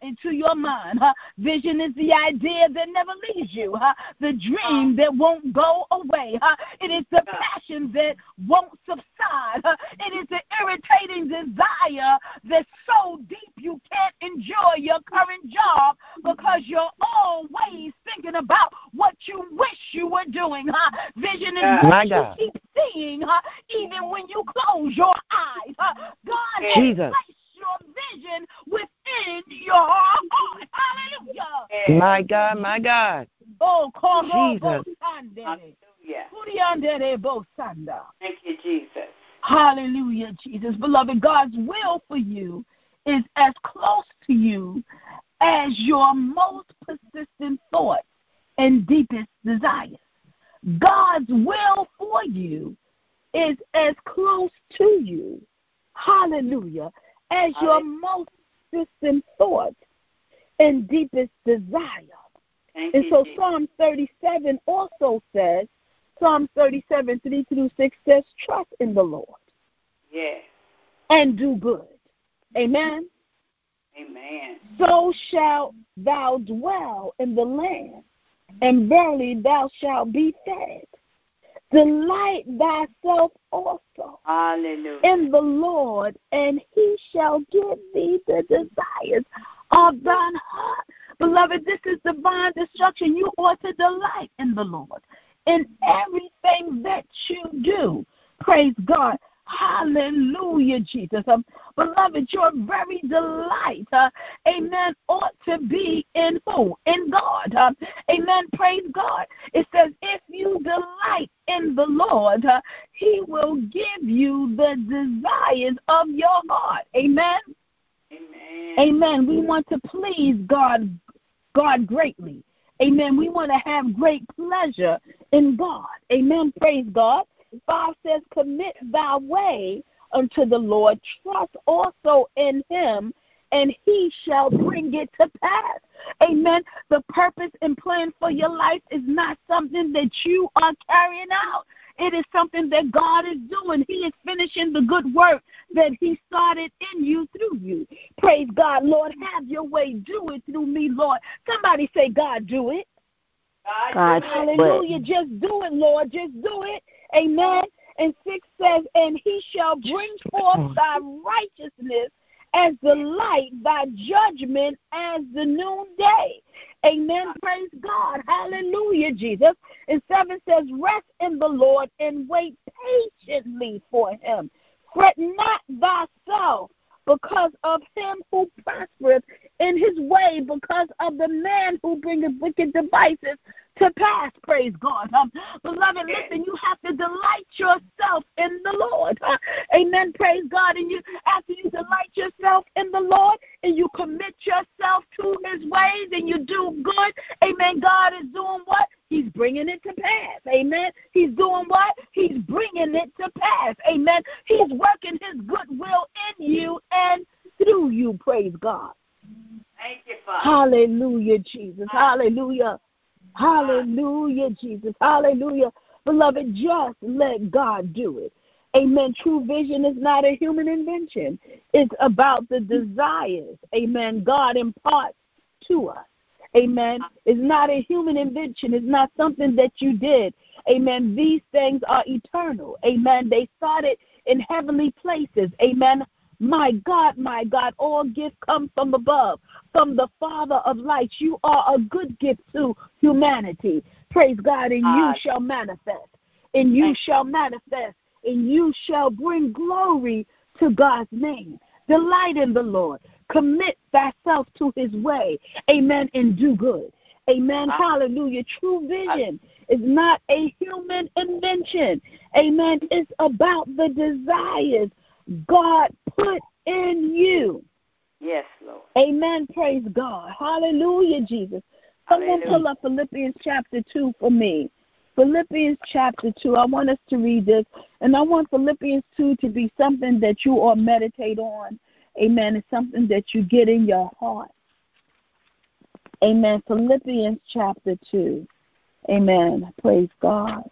into your mind. Huh? Vision is the idea that never leaves you, huh? The dream that won't go away. Huh? It is the passion that won't subside. Huh? It is the irritating desire that's so deep you can't enjoy your current job because you're always thinking about what you wish you were doing. Huh? Vision is what you keep seeing, huh? Even when you close your eyes. Huh? God has Jesus. placed your vision within your heart. Hallelujah. My God, my God. Oh, Jesus. Thank you, Jesus. Hallelujah, Jesus. Beloved, God's will for you is as close to you as your most persistent thoughts and deepest desires. God's will for you is as close to you, hallelujah, as your most persistent thoughts and deepest desire. Thank and you, so Jesus. Psalm thirty-seven also says, Psalm thirty-seven, three through six says, trust in the Lord. Yes. And do good. Amen. Amen. So shalt thou dwell in the land, and verily thou shalt be fed. Delight thyself also Hallelujah. in the Lord, and he shall give thee the desires of thine heart. Beloved, this is divine instruction. You ought to delight in the Lord in everything that you do. Praise God. Hallelujah, Jesus. Um, beloved, your very delight, uh, amen, ought to be in who? In God. Uh, amen. Praise God. It says, if you delight in the Lord, uh, he will give you the desires of your heart. Amen. Amen. Amen. We want to please God, God greatly. Amen. We want to have great pleasure in God. Amen. Praise God. Five says, commit thy way unto the Lord, trust also in him, and he shall bring it to pass. Amen. The purpose and plan for your life is not something that you are carrying out. It is something that God is doing. He is finishing the good work that he started in you through you. Praise God. Lord, have your way. Do it through me, Lord. Somebody say, God, do it. God, God, hallelujah. Just do it, Lord. Just do it. Amen. And six says, and he shall bring forth thy righteousness as the light, thy judgment as the noonday. Amen. Praise God. Hallelujah, Jesus. And seven says, rest in the Lord and wait patiently for him. Fret not thyself because of him who prospereth in his way, because of the man who bringeth wicked devices to pass. Praise God. Um, beloved, listen, you have to delight yourself in the Lord. Uh, amen. Praise God. And you, after you delight yourself in the Lord and you commit yourself to his ways and you do good, amen, God is doing what? He's bringing it to pass. Amen. He's doing what? He's bringing it to pass. Amen. He's working his goodwill in you and through you. Praise God. Thank you, Father. Hallelujah, Jesus. Hallelujah. Hallelujah, Jesus. Hallelujah. Beloved, just let God do it. Amen. True vision is not a human invention. It's about the desires, amen, God imparts to us. Amen. It's not a human invention. It's not something that you did. Amen. These things are eternal. Amen. They started in heavenly places. Amen. My God, my God, all gifts come from above, from the Father of lights. You are a good gift to humanity. Praise God, and you shall manifest, and you shall manifest, and you shall bring glory to God's name. Delight in the Lord. Commit thyself to his way. Amen, and do good. Amen. Hallelujah. True vision is not a human invention. Amen. It's about the desires God put in you. Yes, Lord. Amen. Praise God. Hallelujah, Jesus. Someone pull up Philippians chapter two for me. Philippians chapter two. I want us to read this. And I want Philippians two to be something that you all meditate on. Amen. It's something that you get in your heart. Amen. Philippians chapter two. Amen. Praise God.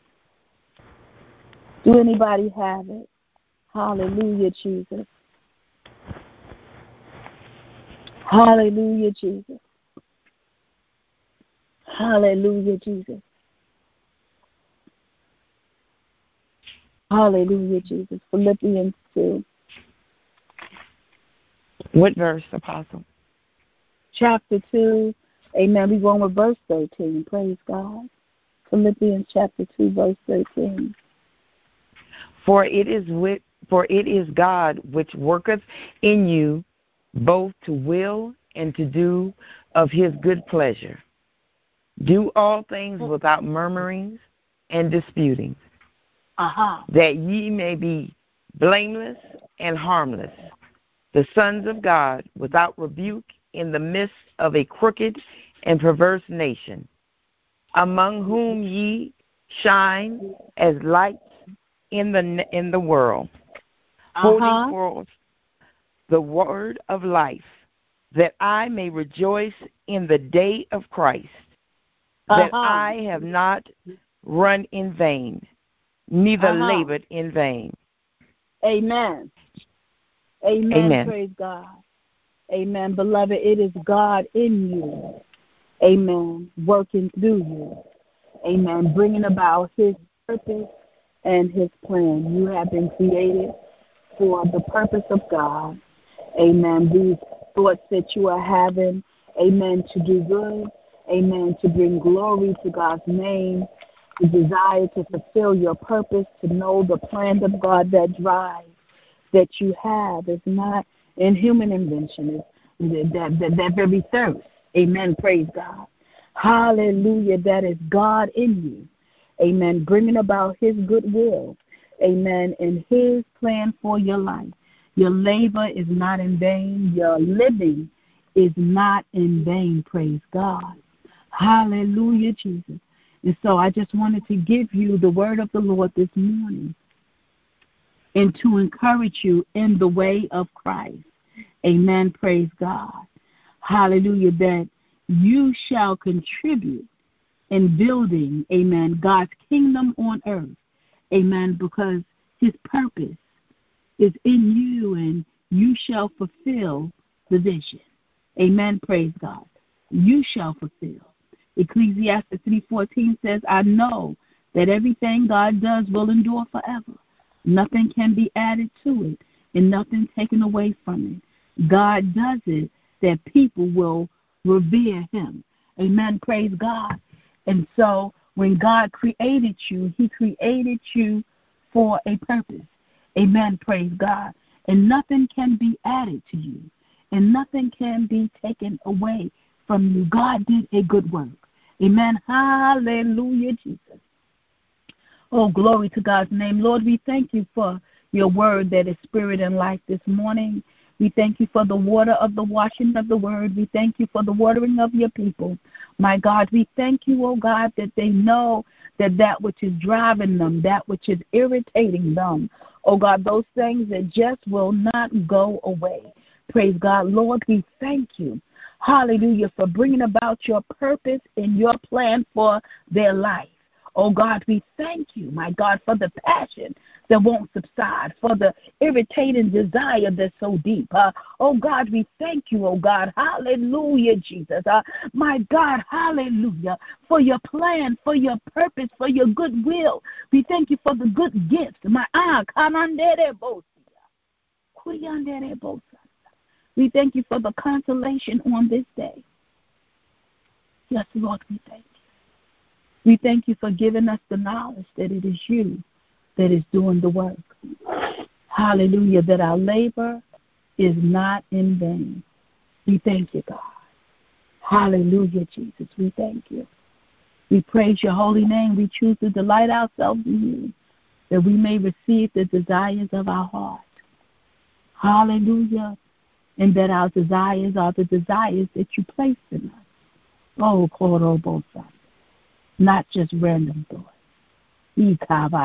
Do anybody have it? Hallelujah, Jesus. Hallelujah, Jesus. Hallelujah, Jesus. Hallelujah, Jesus. Philippians two. What verse, Apostle? Chapter two. Amen. We're going with verse thirteen. Praise God. Philippians chapter two, verse thirteen. For it is with for it is God which worketh in you both to will and to do of his good pleasure. Do all things without murmurings and disputings, uh-huh. that ye may be blameless and harmless, the sons of God, without rebuke, in the midst of a crooked and perverse nation, among whom ye shine as lights in the in the world, uh-huh. holding forth the word of life, that I may rejoice in the day of Christ, that uh-huh. I have not run in vain, neither uh-huh. labored in vain. Amen. Amen. Amen. Praise God. Amen. Beloved, it is God in you. Amen. Working through you. Amen. Bringing about his purpose and his plan. You have been created for the purpose of God. Amen. These thoughts that you are having, amen, to do good, amen, to bring glory to God's name, the desire to fulfill your purpose, to know the plan of God that drives, that you have is not in human invention. It's that, that, that very thirst. Amen. Praise God. Hallelujah. That is God in you. Amen. Bringing about his goodwill. Amen. And his plan for your life. Your labor is not in vain. Your living is not in vain. Praise God. Hallelujah, Jesus. And so I just wanted to give you the word of the Lord this morning and to encourage you in the way of Christ. Amen. Praise God. Hallelujah. That you shall contribute in building, amen, God's kingdom on earth. Amen. Because his purpose is in you and you shall fulfill the vision. Amen. Praise God. You shall fulfill. Ecclesiastes three fourteen says, I know that everything God does will endure forever. Nothing can be added to it and nothing taken away from it. God does it that people will revere him. Amen. Praise God. And so when God created you, he created you for a purpose. Amen. Praise God. And nothing can be added to you and nothing can be taken away from you. God did a good work. Amen. Hallelujah, Jesus. Oh, glory to God's name. Lord, we thank you for your word that is spirit and life this morning. We thank you for the water of the washing of the word. We thank you for the watering of your people. My God, we thank you, oh God, that they know that that which is driving them, that which is irritating them, oh God, those things that just will not go away. Praise God. Lord, we thank you. Hallelujah, for bringing about your purpose and your plan for their life. Oh, God, we thank you, my God, for the passion that won't subside, for the irritating desire that's so deep. Uh, oh, God, we thank you, oh, God. Hallelujah, Jesus. Uh, my God, hallelujah, for your plan, for your purpose, for your goodwill. We thank you for the good gifts. My ah, we thank you for the consolation on this day. Yes, Lord, we thank you. We thank you for giving us the knowledge that it is you that is doing the work. Hallelujah, that our labor is not in vain. We thank you, God. Hallelujah, Jesus, we thank you. We praise your holy name. We choose to delight ourselves in you, that we may receive the desires of our heart. Hallelujah, and that our desires are the desires that you placed in us. Oh, Korobo-san. Not just random thoughts. In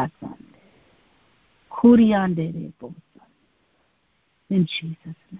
Jesus' name.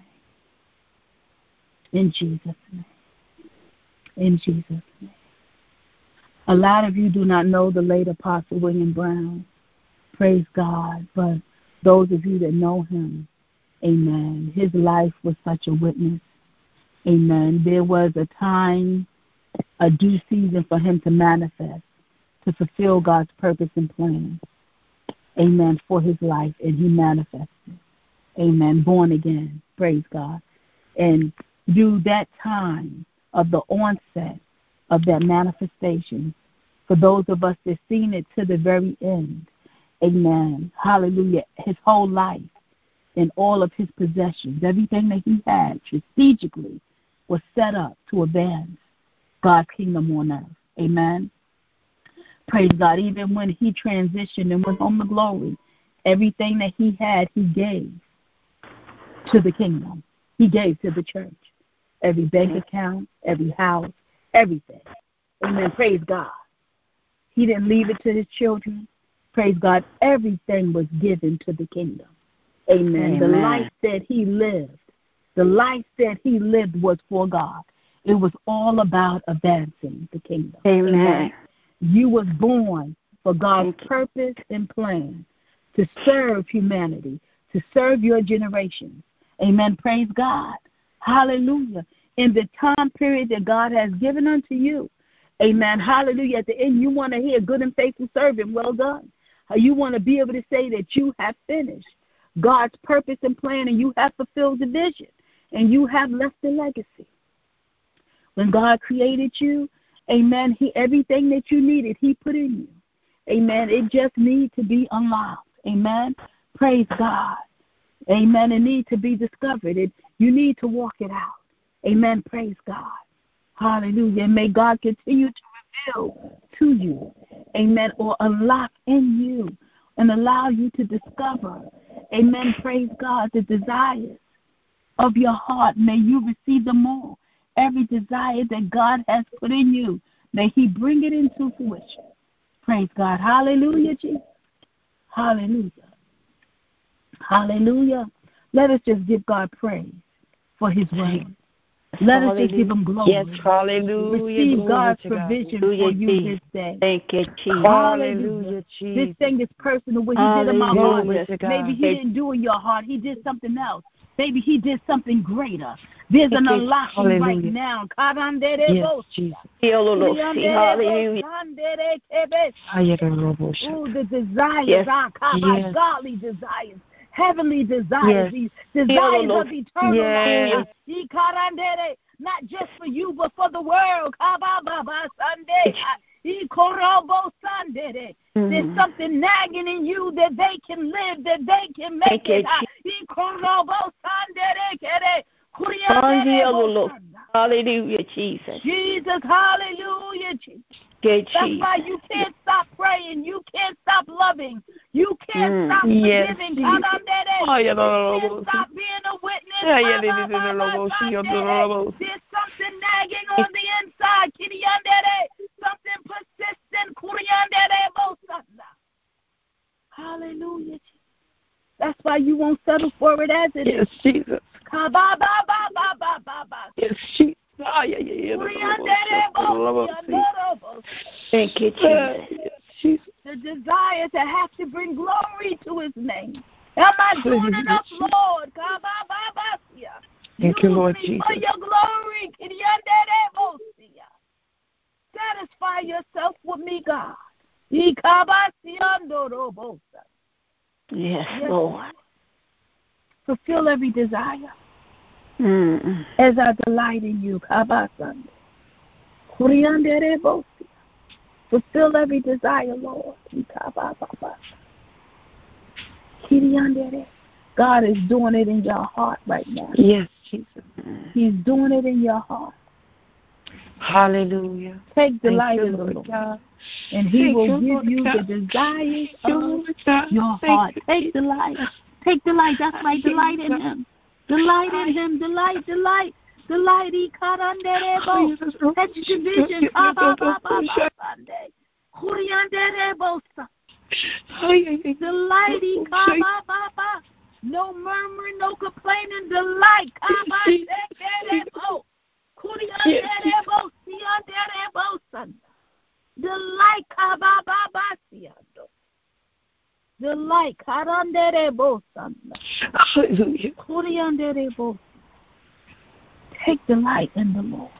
In Jesus' name. In Jesus' name. A lot of you do not know the late Apostle William Brown. Praise God. But those of you that know him, amen, his life was such a witness. Amen. There was a time, a due season for him to manifest, to fulfill God's purpose and plan. Amen. For his life, and he manifested. Amen. Born again. Praise God. And through that time of the onset of that manifestation, for those of us that seen it to the very end, amen, hallelujah, his whole life and all of his possessions, everything that he had strategically was set up to advance God's kingdom on earth. Amen. Praise God. Even when he transitioned and went home to glory, everything that he had, he gave to the kingdom. He gave to the church. Every bank account, every house, everything. Amen. Praise God. He didn't leave it to his children. Praise God. Everything was given to the kingdom. Amen. Amen. The life that he lived, the life that he lived was for God. It was all about advancing the kingdom. Amen. Amen. You was born for God's purpose and plan to serve humanity, to serve your generation. Amen. Praise God. Hallelujah. In the time period that God has given unto you. Amen. Hallelujah. At the end, you want to hear good and faithful servant, well done. You want to be able to say that you have finished God's purpose and plan, and you have fulfilled the vision, and you have left a legacy. When God created you, amen, he, everything that you needed, he put in you. Amen. It just needs to be unlocked. Amen. Praise God. Amen. It needs to be discovered. It, you need to walk it out. Amen. Praise God. Hallelujah. And may God continue to reveal to you, amen, or unlock in you and allow you to discover, amen, praise God, the desires of your heart. May you receive them all. Every desire that God has put in you, may he bring it into fruition. Praise God. Hallelujah, Jesus. Hallelujah. Hallelujah. Let us just give God praise for his word. Let hallelujah. Us just give him glory. Yes, hallelujah. Receive glory God's provision God. for you this day. Thank you, Jesus. Hallelujah. Jesus. This thing is personal. What he hallelujah. Did in my heart. Maybe he didn't do in your heart. He did something else. Maybe he did something greather. There's an unlocking right now. Yes, Jesus. Hallelujah. Oh, the desires, yes. Yes. Godly desires, heavenly desires, yes. desires of eternal yes. life. Not just for you, but for the world. Mm-hmm. There's something nagging in you that they can live, that they can make it. Hallelujah, Jesus. Jesus, hallelujah, Jesus. That's why you can't stop praying. You can't stop loving. You can't mm. stop yes. forgiving. You can't stop being a witness. There's something nagging on the inside. Something persistent. Hallelujah. That's why you won't settle for it as it yes, is. Jesus. Yes, Jesus. Oh, yeah, yeah, yeah. Thank you, Jesus. The desire to have to bring glory to his name. Am I doing enough, Lord? Thank you, Lord Jesus. For your glory. Satisfy yourself with me, God. Yes, Lord. Fulfill every desire. Mm. As I delight in you. Fulfill every desire, Lord. God is doing it in your heart right now. Yes, Jesus. He's doing it in your heart. Hallelujah. Take delight in the Lord. God. And he Thank will you, give you God. The desires of your heart. Take delight. Take delight. That's right. Delight in him. Delight in him. Delight, delight. Delight. He cut under their boat. Touch the vision. Sunday. Delight. He cut. No murmuring, no complaining. Delight. Delight. Delight. Hallelujah. Take delight in the Lord.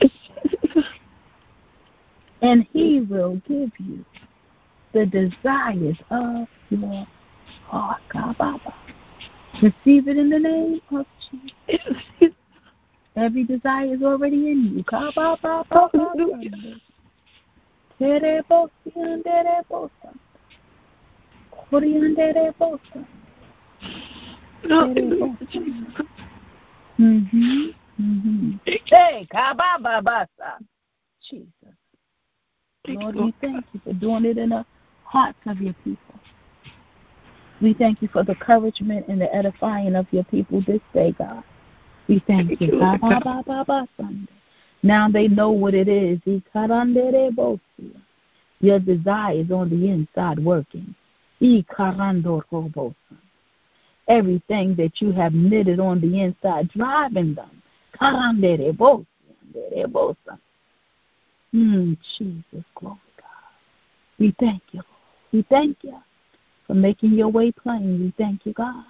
And he will give you the desires of your heart. Receive it in the name of Jesus. Every desire is already in you. Mm-hmm. Mm-hmm. Hey, kabababasa. Jesus. Lord, we thank you for doing it in the hearts of your people. We thank you for the encouragement and the edifying of your people this day, God. We thank you. Now they know what it is. Your desire is on the inside working. Everything that you have knitted on the inside, driving them. Mm, Jesus, glory God. We thank you, Lord. We thank you for making your way plain. We thank you, God.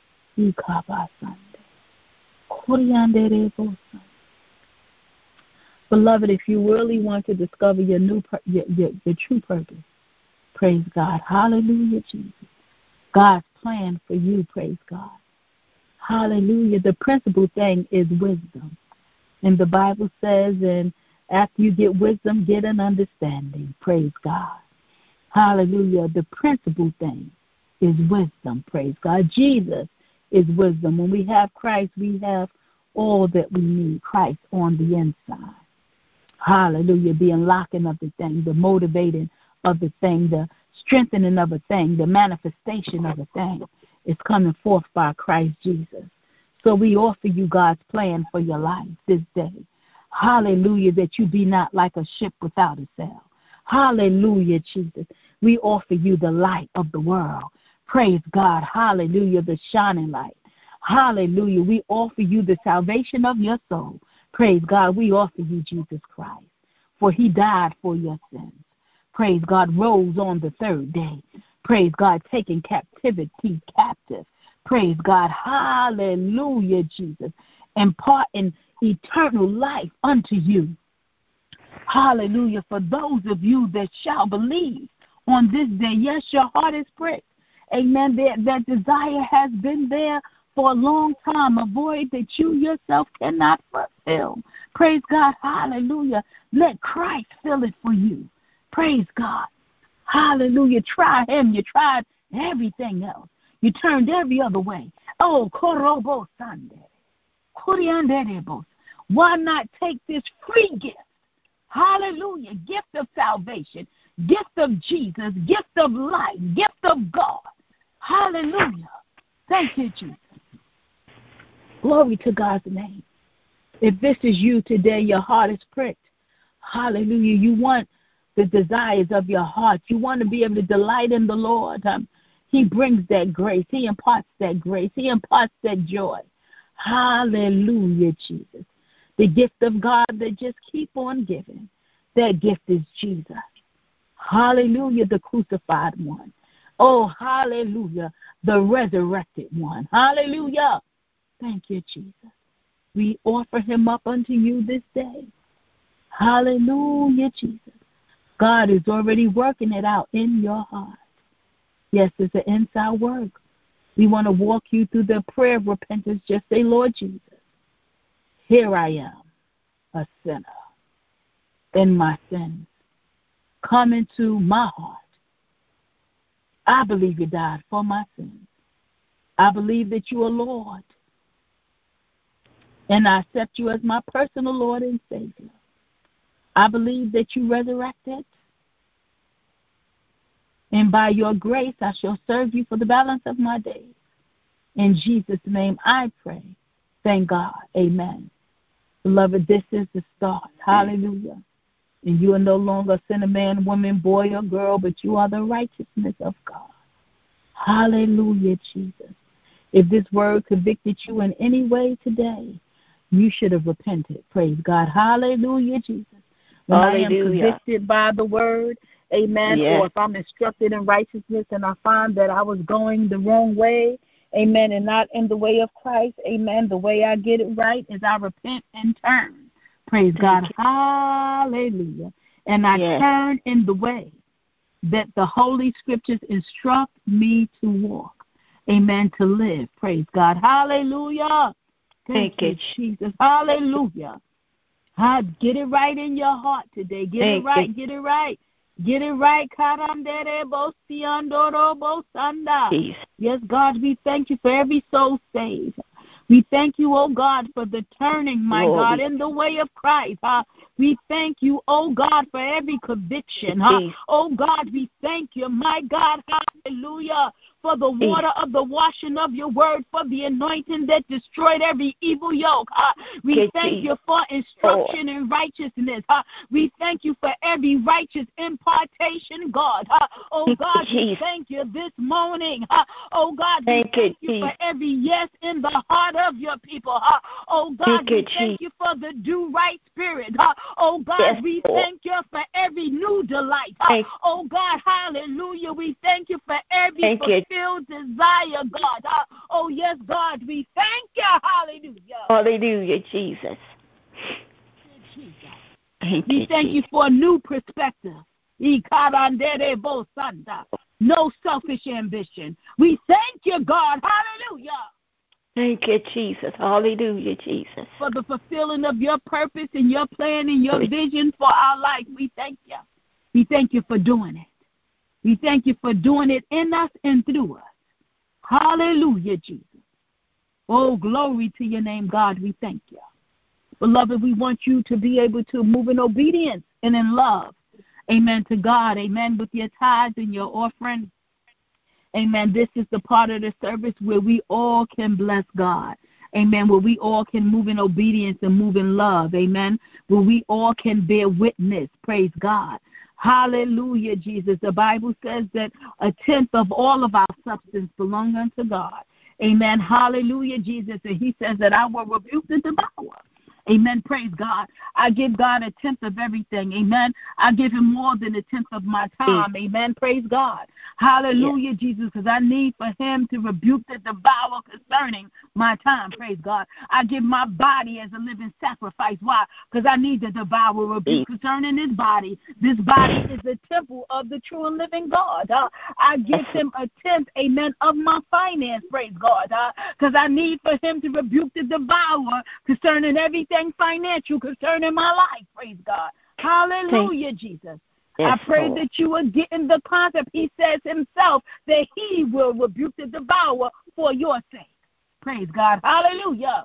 Beloved, if you really want to discover your new, your, your, your true purpose, praise God. Hallelujah, Jesus. God's plan for you, praise God. Hallelujah. The principal thing is wisdom. And the Bible says, and after you get wisdom, get an understanding. Praise God. Hallelujah. The principal thing is wisdom. Praise God. Jesus is wisdom. When we have Christ, we have all that we need. Christ on the inside. Hallelujah. The unlocking of the thing, the motivating of the thing, the strengthening of a thing, the manifestation of a thing is coming forth by Christ Jesus. So we offer you God's plan for your life this day. Hallelujah, that you be not like a ship without a sail. Hallelujah, Jesus. We offer you the light of the world. Praise God. Hallelujah, the shining light. Hallelujah. We offer you the salvation of your soul. Praise God. We offer you Jesus Christ, for he died for your sins. Praise God. Rose on the third day. Praise God. Taking captivity captive. Praise God. Hallelujah, Jesus. Imparting eternal life unto you. Hallelujah. For those of you that shall believe on this day, yes, your heart is pricked. Amen. That, that desire has been there for a long time, a void that you yourself cannot fulfill. Praise God. Hallelujah. Let Christ fill it for you. Praise God. Hallelujah. Try him. You tried everything else. You turned every other way. Oh, Korobo Sunday. Why not take this free gift? Hallelujah. Gift of salvation, gift of Jesus, gift of life, gift of God. Hallelujah. Thank you, Jesus. Glory to God's name. If this is you today, your heart is pricked. Hallelujah. You want the desires of your heart. You want to be able to delight in the Lord. Um, he brings that grace. He imparts that grace. He imparts that joy. Hallelujah, Jesus. The gift of God that just keep on giving. That gift is Jesus. Hallelujah, the crucified one. Oh, hallelujah, the resurrected one. Hallelujah. Thank you, Jesus. We offer him up unto you this day. Hallelujah, Jesus. God is already working it out in your heart. Yes, it's an inside work. We want to walk you through the prayer of repentance. Just say, Lord Jesus, here I am, a sinner in my sins. Come into my heart. I believe you died for my sins. I believe that you are Lord. And I accept you as my personal Lord and Savior. I believe that you resurrected. And by your grace, I shall serve you for the balance of my days. In Jesus' name I pray. Thank God. Amen. Beloved, this is the start. Hallelujah. And you are no longer a sinner, man, woman, boy, or girl, but you are the righteousness of God. Hallelujah, Jesus. If this word convicted you in any way today, you should have repented. Praise God. Hallelujah, Jesus. When Hallelujah. I am convicted by the word, amen, yes. Or if I'm instructed in righteousness and I find that I was going the wrong way, amen, and not in the way of Christ, amen. The way I get it right is I repent and turn. Praise Thank God. You. Hallelujah. And I yes. turn in the way that the Holy Scriptures instruct me to walk. Amen, to live. Praise God. Hallelujah. Thank, Thank you, Jesus. Hallelujah. Ah, get it right in your heart today. Get Thank it right. You. Get it right. Get it right. Peace. Yes, God, we thank you for every soul saved. We thank you, oh God, for the turning, my Lord. God, in the way of Christ. Huh? We thank you, oh God, for every conviction. Huh? Oh God, we thank you, my God, hallelujah, for the water of the washing of your word, for the anointing that destroyed every evil yoke. Huh? We Get thank you. you for instruction oh. and righteousness. Huh? We thank you for every righteous impartation, God. Huh? Oh God, we thank you this morning. Huh? Oh God, we thank, thank you, you for every yes in the heart of your people. Huh? Oh God, thank we you, thank you for the do right spirit. Huh? Oh God, yes, we Lord. thank you for every new delight. Huh? Oh God, hallelujah. We thank you for every thank fulfilled you. desire, God. Huh? Oh yes, God, we thank you. Hallelujah. Hallelujah, Jesus. Jesus. Thank we you, thank Jesus. you for a new perspective. No selfish ambition. We thank you, God. Hallelujah. Thank you, Jesus. Hallelujah, Jesus. For the fulfilling of your purpose and your plan and your vision for our life. We thank you. We thank you for doing it. We thank you for doing it in us and through us. Hallelujah, Jesus. Oh, glory to your name, God. We thank you. Beloved, we want you to be able to move in obedience and in love. Amen to God. Amen. With your tithes and your offering. Amen. This is the part of the service where we all can bless God. Amen. Where we all can move in obedience and move in love. Amen. Where we all can bear witness. Praise God. Hallelujah, Jesus. The Bible says that a tenth of all of our substance belongs unto God. Amen. Hallelujah, Jesus. And he says that I will rebuke the devourer. Amen. Praise God. I give God a tenth of everything. Amen. I give him more than a tenth of my time. Amen. Praise God. Hallelujah, yes. Jesus, because I need for him to rebuke the devourer concerning my time. Praise God. I give my body as a living sacrifice. Why? Because I need the devourer rebuke concerning his body. This body is the temple of the true and living God. Uh, I give him a tenth, amen, of my finance. Praise God. Because uh, I need for him to rebuke the devourer concerning everything financial concerning my life. Praise God. Hallelujah, Jesus. Yes, I pray Lord. that you are getting the concept. He says himself that he will rebuke the devourer for your sake. Praise God. Hallelujah.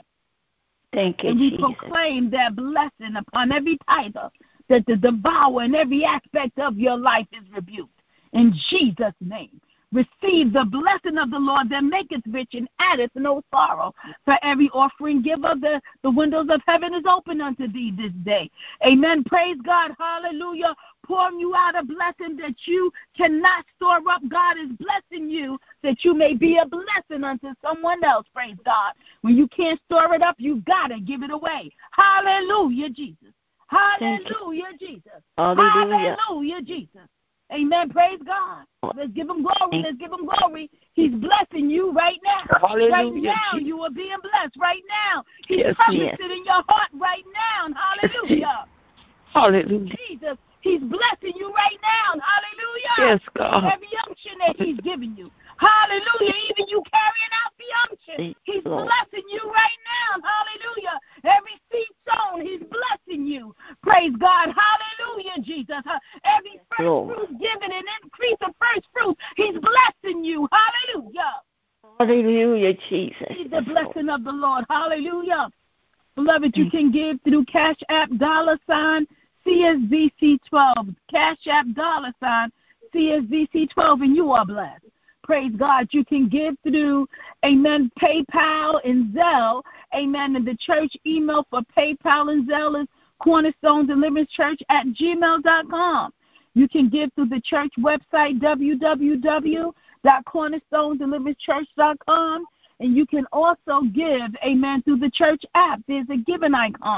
Thank you, and we Jesus. proclaim that blessing upon every tither, that the devourer in every aspect of your life is rebuked. In Jesus' name. Receive the blessing of the Lord that maketh rich and addeth no sorrow. For every offering giver, the, the windows of heaven is open unto thee this day. Amen. Praise God. Hallelujah. Pouring you out a blessing that you cannot store up. God is blessing you that you may be a blessing unto someone else. Praise God. When you can't store it up, you got to give it away. Hallelujah, Jesus. Hallelujah, Jesus. Hallelujah. Hallelujah, Jesus. Amen. Praise God. Let's give him glory. Let's give him glory. He's blessing you right now. Hallelujah. Right now, you are being blessed. Right now. He's yes, purposed yes. it in your heart right now. Hallelujah. Hallelujah. Jesus, he's blessing you right now. Hallelujah. Yes, God. Every unction that he's giving you. Hallelujah. Even you carrying out the unction. He's blessing you right now. Hallelujah. Every seed sown, he's blessing you. Praise God. Hallelujah, Jesus. Every first fruit given and increase of first fruit, he's blessing you. Hallelujah. Hallelujah, Jesus. Need the blessing of the Lord. Hallelujah. Beloved, you can give through Cash App dollar sign C S V C twelve. Cash App dollar sign C S V C twelve, and you are blessed. Praise God. You can give through, amen, PayPal and Zelle. Amen. And the church email for PayPal and Zelle is cornerstone deliverance church at gmail dot com. You can give through the church website, w w w dot cornerstone deliverance church dot com. And you can also give, amen, through the church app. There's a giving icon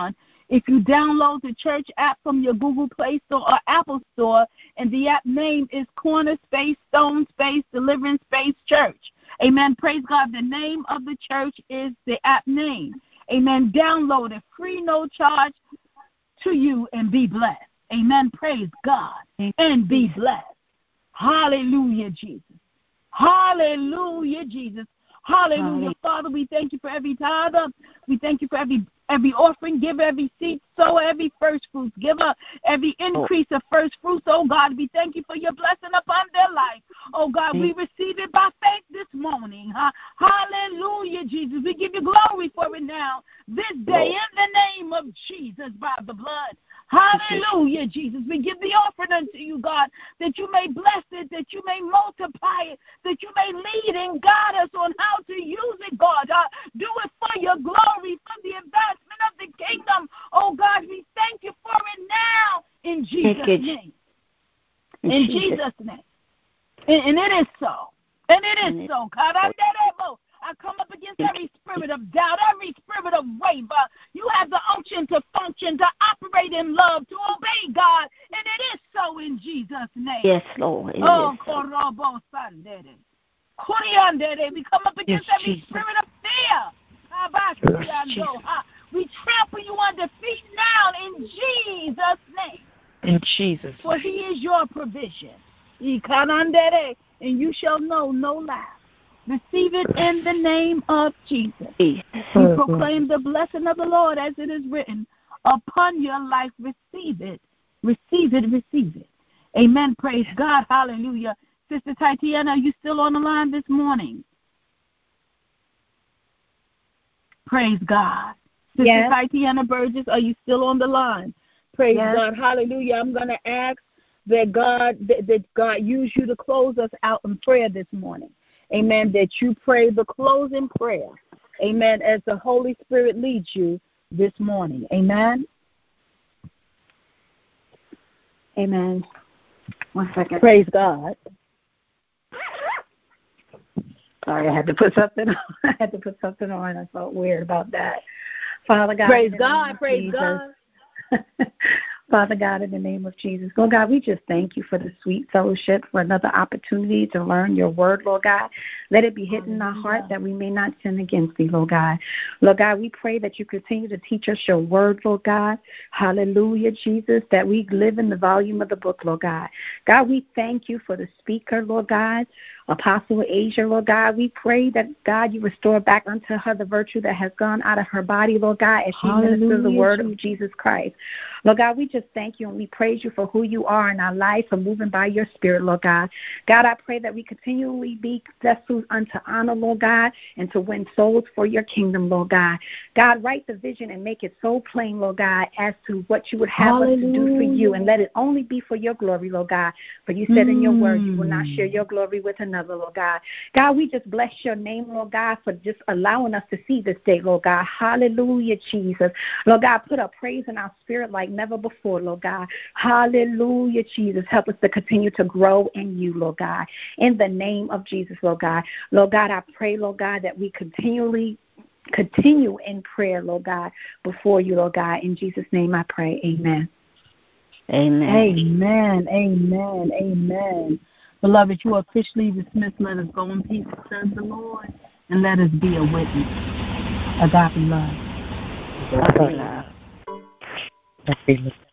If you download the church app from your Google Play Store or Apple Store, and the app name is Corner Space, Stone Space, Deliverance Space Church. Amen. Praise God. The name of the church is the app name. Amen. Download it. Free, no charge to you, and be blessed. Amen. Praise God. And be blessed. Hallelujah, Jesus. Hallelujah, Jesus. Hallelujah. Hallelujah. Father, we thank you for every tither. We thank you for every every offering giver, every seed sower, every first fruits giver, every increase of first fruits. Oh, God, we thank you for your blessing upon their life. Oh, God, we receive it by faith this morning. Huh? Hallelujah, Jesus. We give you glory for it now, this day, in the name of Jesus, by the blood. Hallelujah, Jesus. We give the offering unto you, God, that you may bless it, that you may multiply it, that you may lead and guide us on how to use it, God. Uh, do it for your glory, for the advancement of the kingdom. Oh, God, we thank you for it now in Jesus' name. In Jesus' name. And, and it is so. And it is so. God, I I come up against every spirit of doubt, every spirit of waver. You have the unction to function, to operate in love, to obey God. And it is so in Jesus' name. Yes, Lord. It oh, is. Korobo Sandere. Kuriandere. We come up against yes, every Jesus. Spirit of fear. Yes, we trample you under feet now in Jesus' name. In Jesus' name. For he is your provision. And you shall know no lie. Receive it in the name of Jesus. We proclaim the blessing of the Lord as it is written upon your life. Receive it. Receive it. Receive it. Amen. Praise God. Hallelujah. Sister Tatiana, are you still on the line this morning? Praise God. Sister yes. Tatiana Burgess, are you still on the line? Praise yes. God. Hallelujah. I'm going to ask that God, that, that God use you to close us out in prayer this morning. Amen, that you pray the closing prayer. Amen, as the Holy Spirit leads you this morning. Amen. Amen. One second. Praise God. Sorry, I had to put something on. I had to put something on. I felt weird about that. Father God. Praise God. Praise Jesus. God. Father God, in the name of Jesus. Lord God, we just thank you for the sweet fellowship, for another opportunity to learn your word, Lord God. Let it be hidden in our heart that we may not sin against thee, Lord God. Lord God, we pray that you continue to teach us your word, Lord God. Hallelujah, Jesus, that we live in the volume of the book, Lord God. God, we thank you for the speaker, Lord God, Apostle Asia, Lord God. We pray that, God, you restore back unto her the virtue that has gone out of her body, Lord God, as she Hallelujah, ministers the word Jesus. Of Jesus Christ. Lord God, we just thank you and we praise you for who you are in our life and moving by your spirit, Lord God. God, I pray that we continually be vessels unto honor, Lord God, and to win souls for your kingdom, Lord God. God, write the vision and make it so plain, Lord God, as to what you would have Hallelujah. Us to do for you, and let it only be for your glory, Lord God. For you said mm. in your word, you will not share your glory with another, Lord God. God, we just bless your name, Lord God, for just allowing us to see this day, Lord God. Hallelujah, Jesus. Lord God, put a praise in our spirit like never before, Lord God. Hallelujah, Jesus. Help us to continue to grow in you, Lord God. In the name of Jesus, Lord God. Lord God, I pray, Lord God, that we continually continue in prayer, Lord God, before you, Lord God. In Jesus' name I pray. Amen. Amen. Amen. Amen. Amen. Beloved, you are officially dismissed. Let us go in peace, says the Lord, and let us be a witness. Agape love. Agape love. Agape love.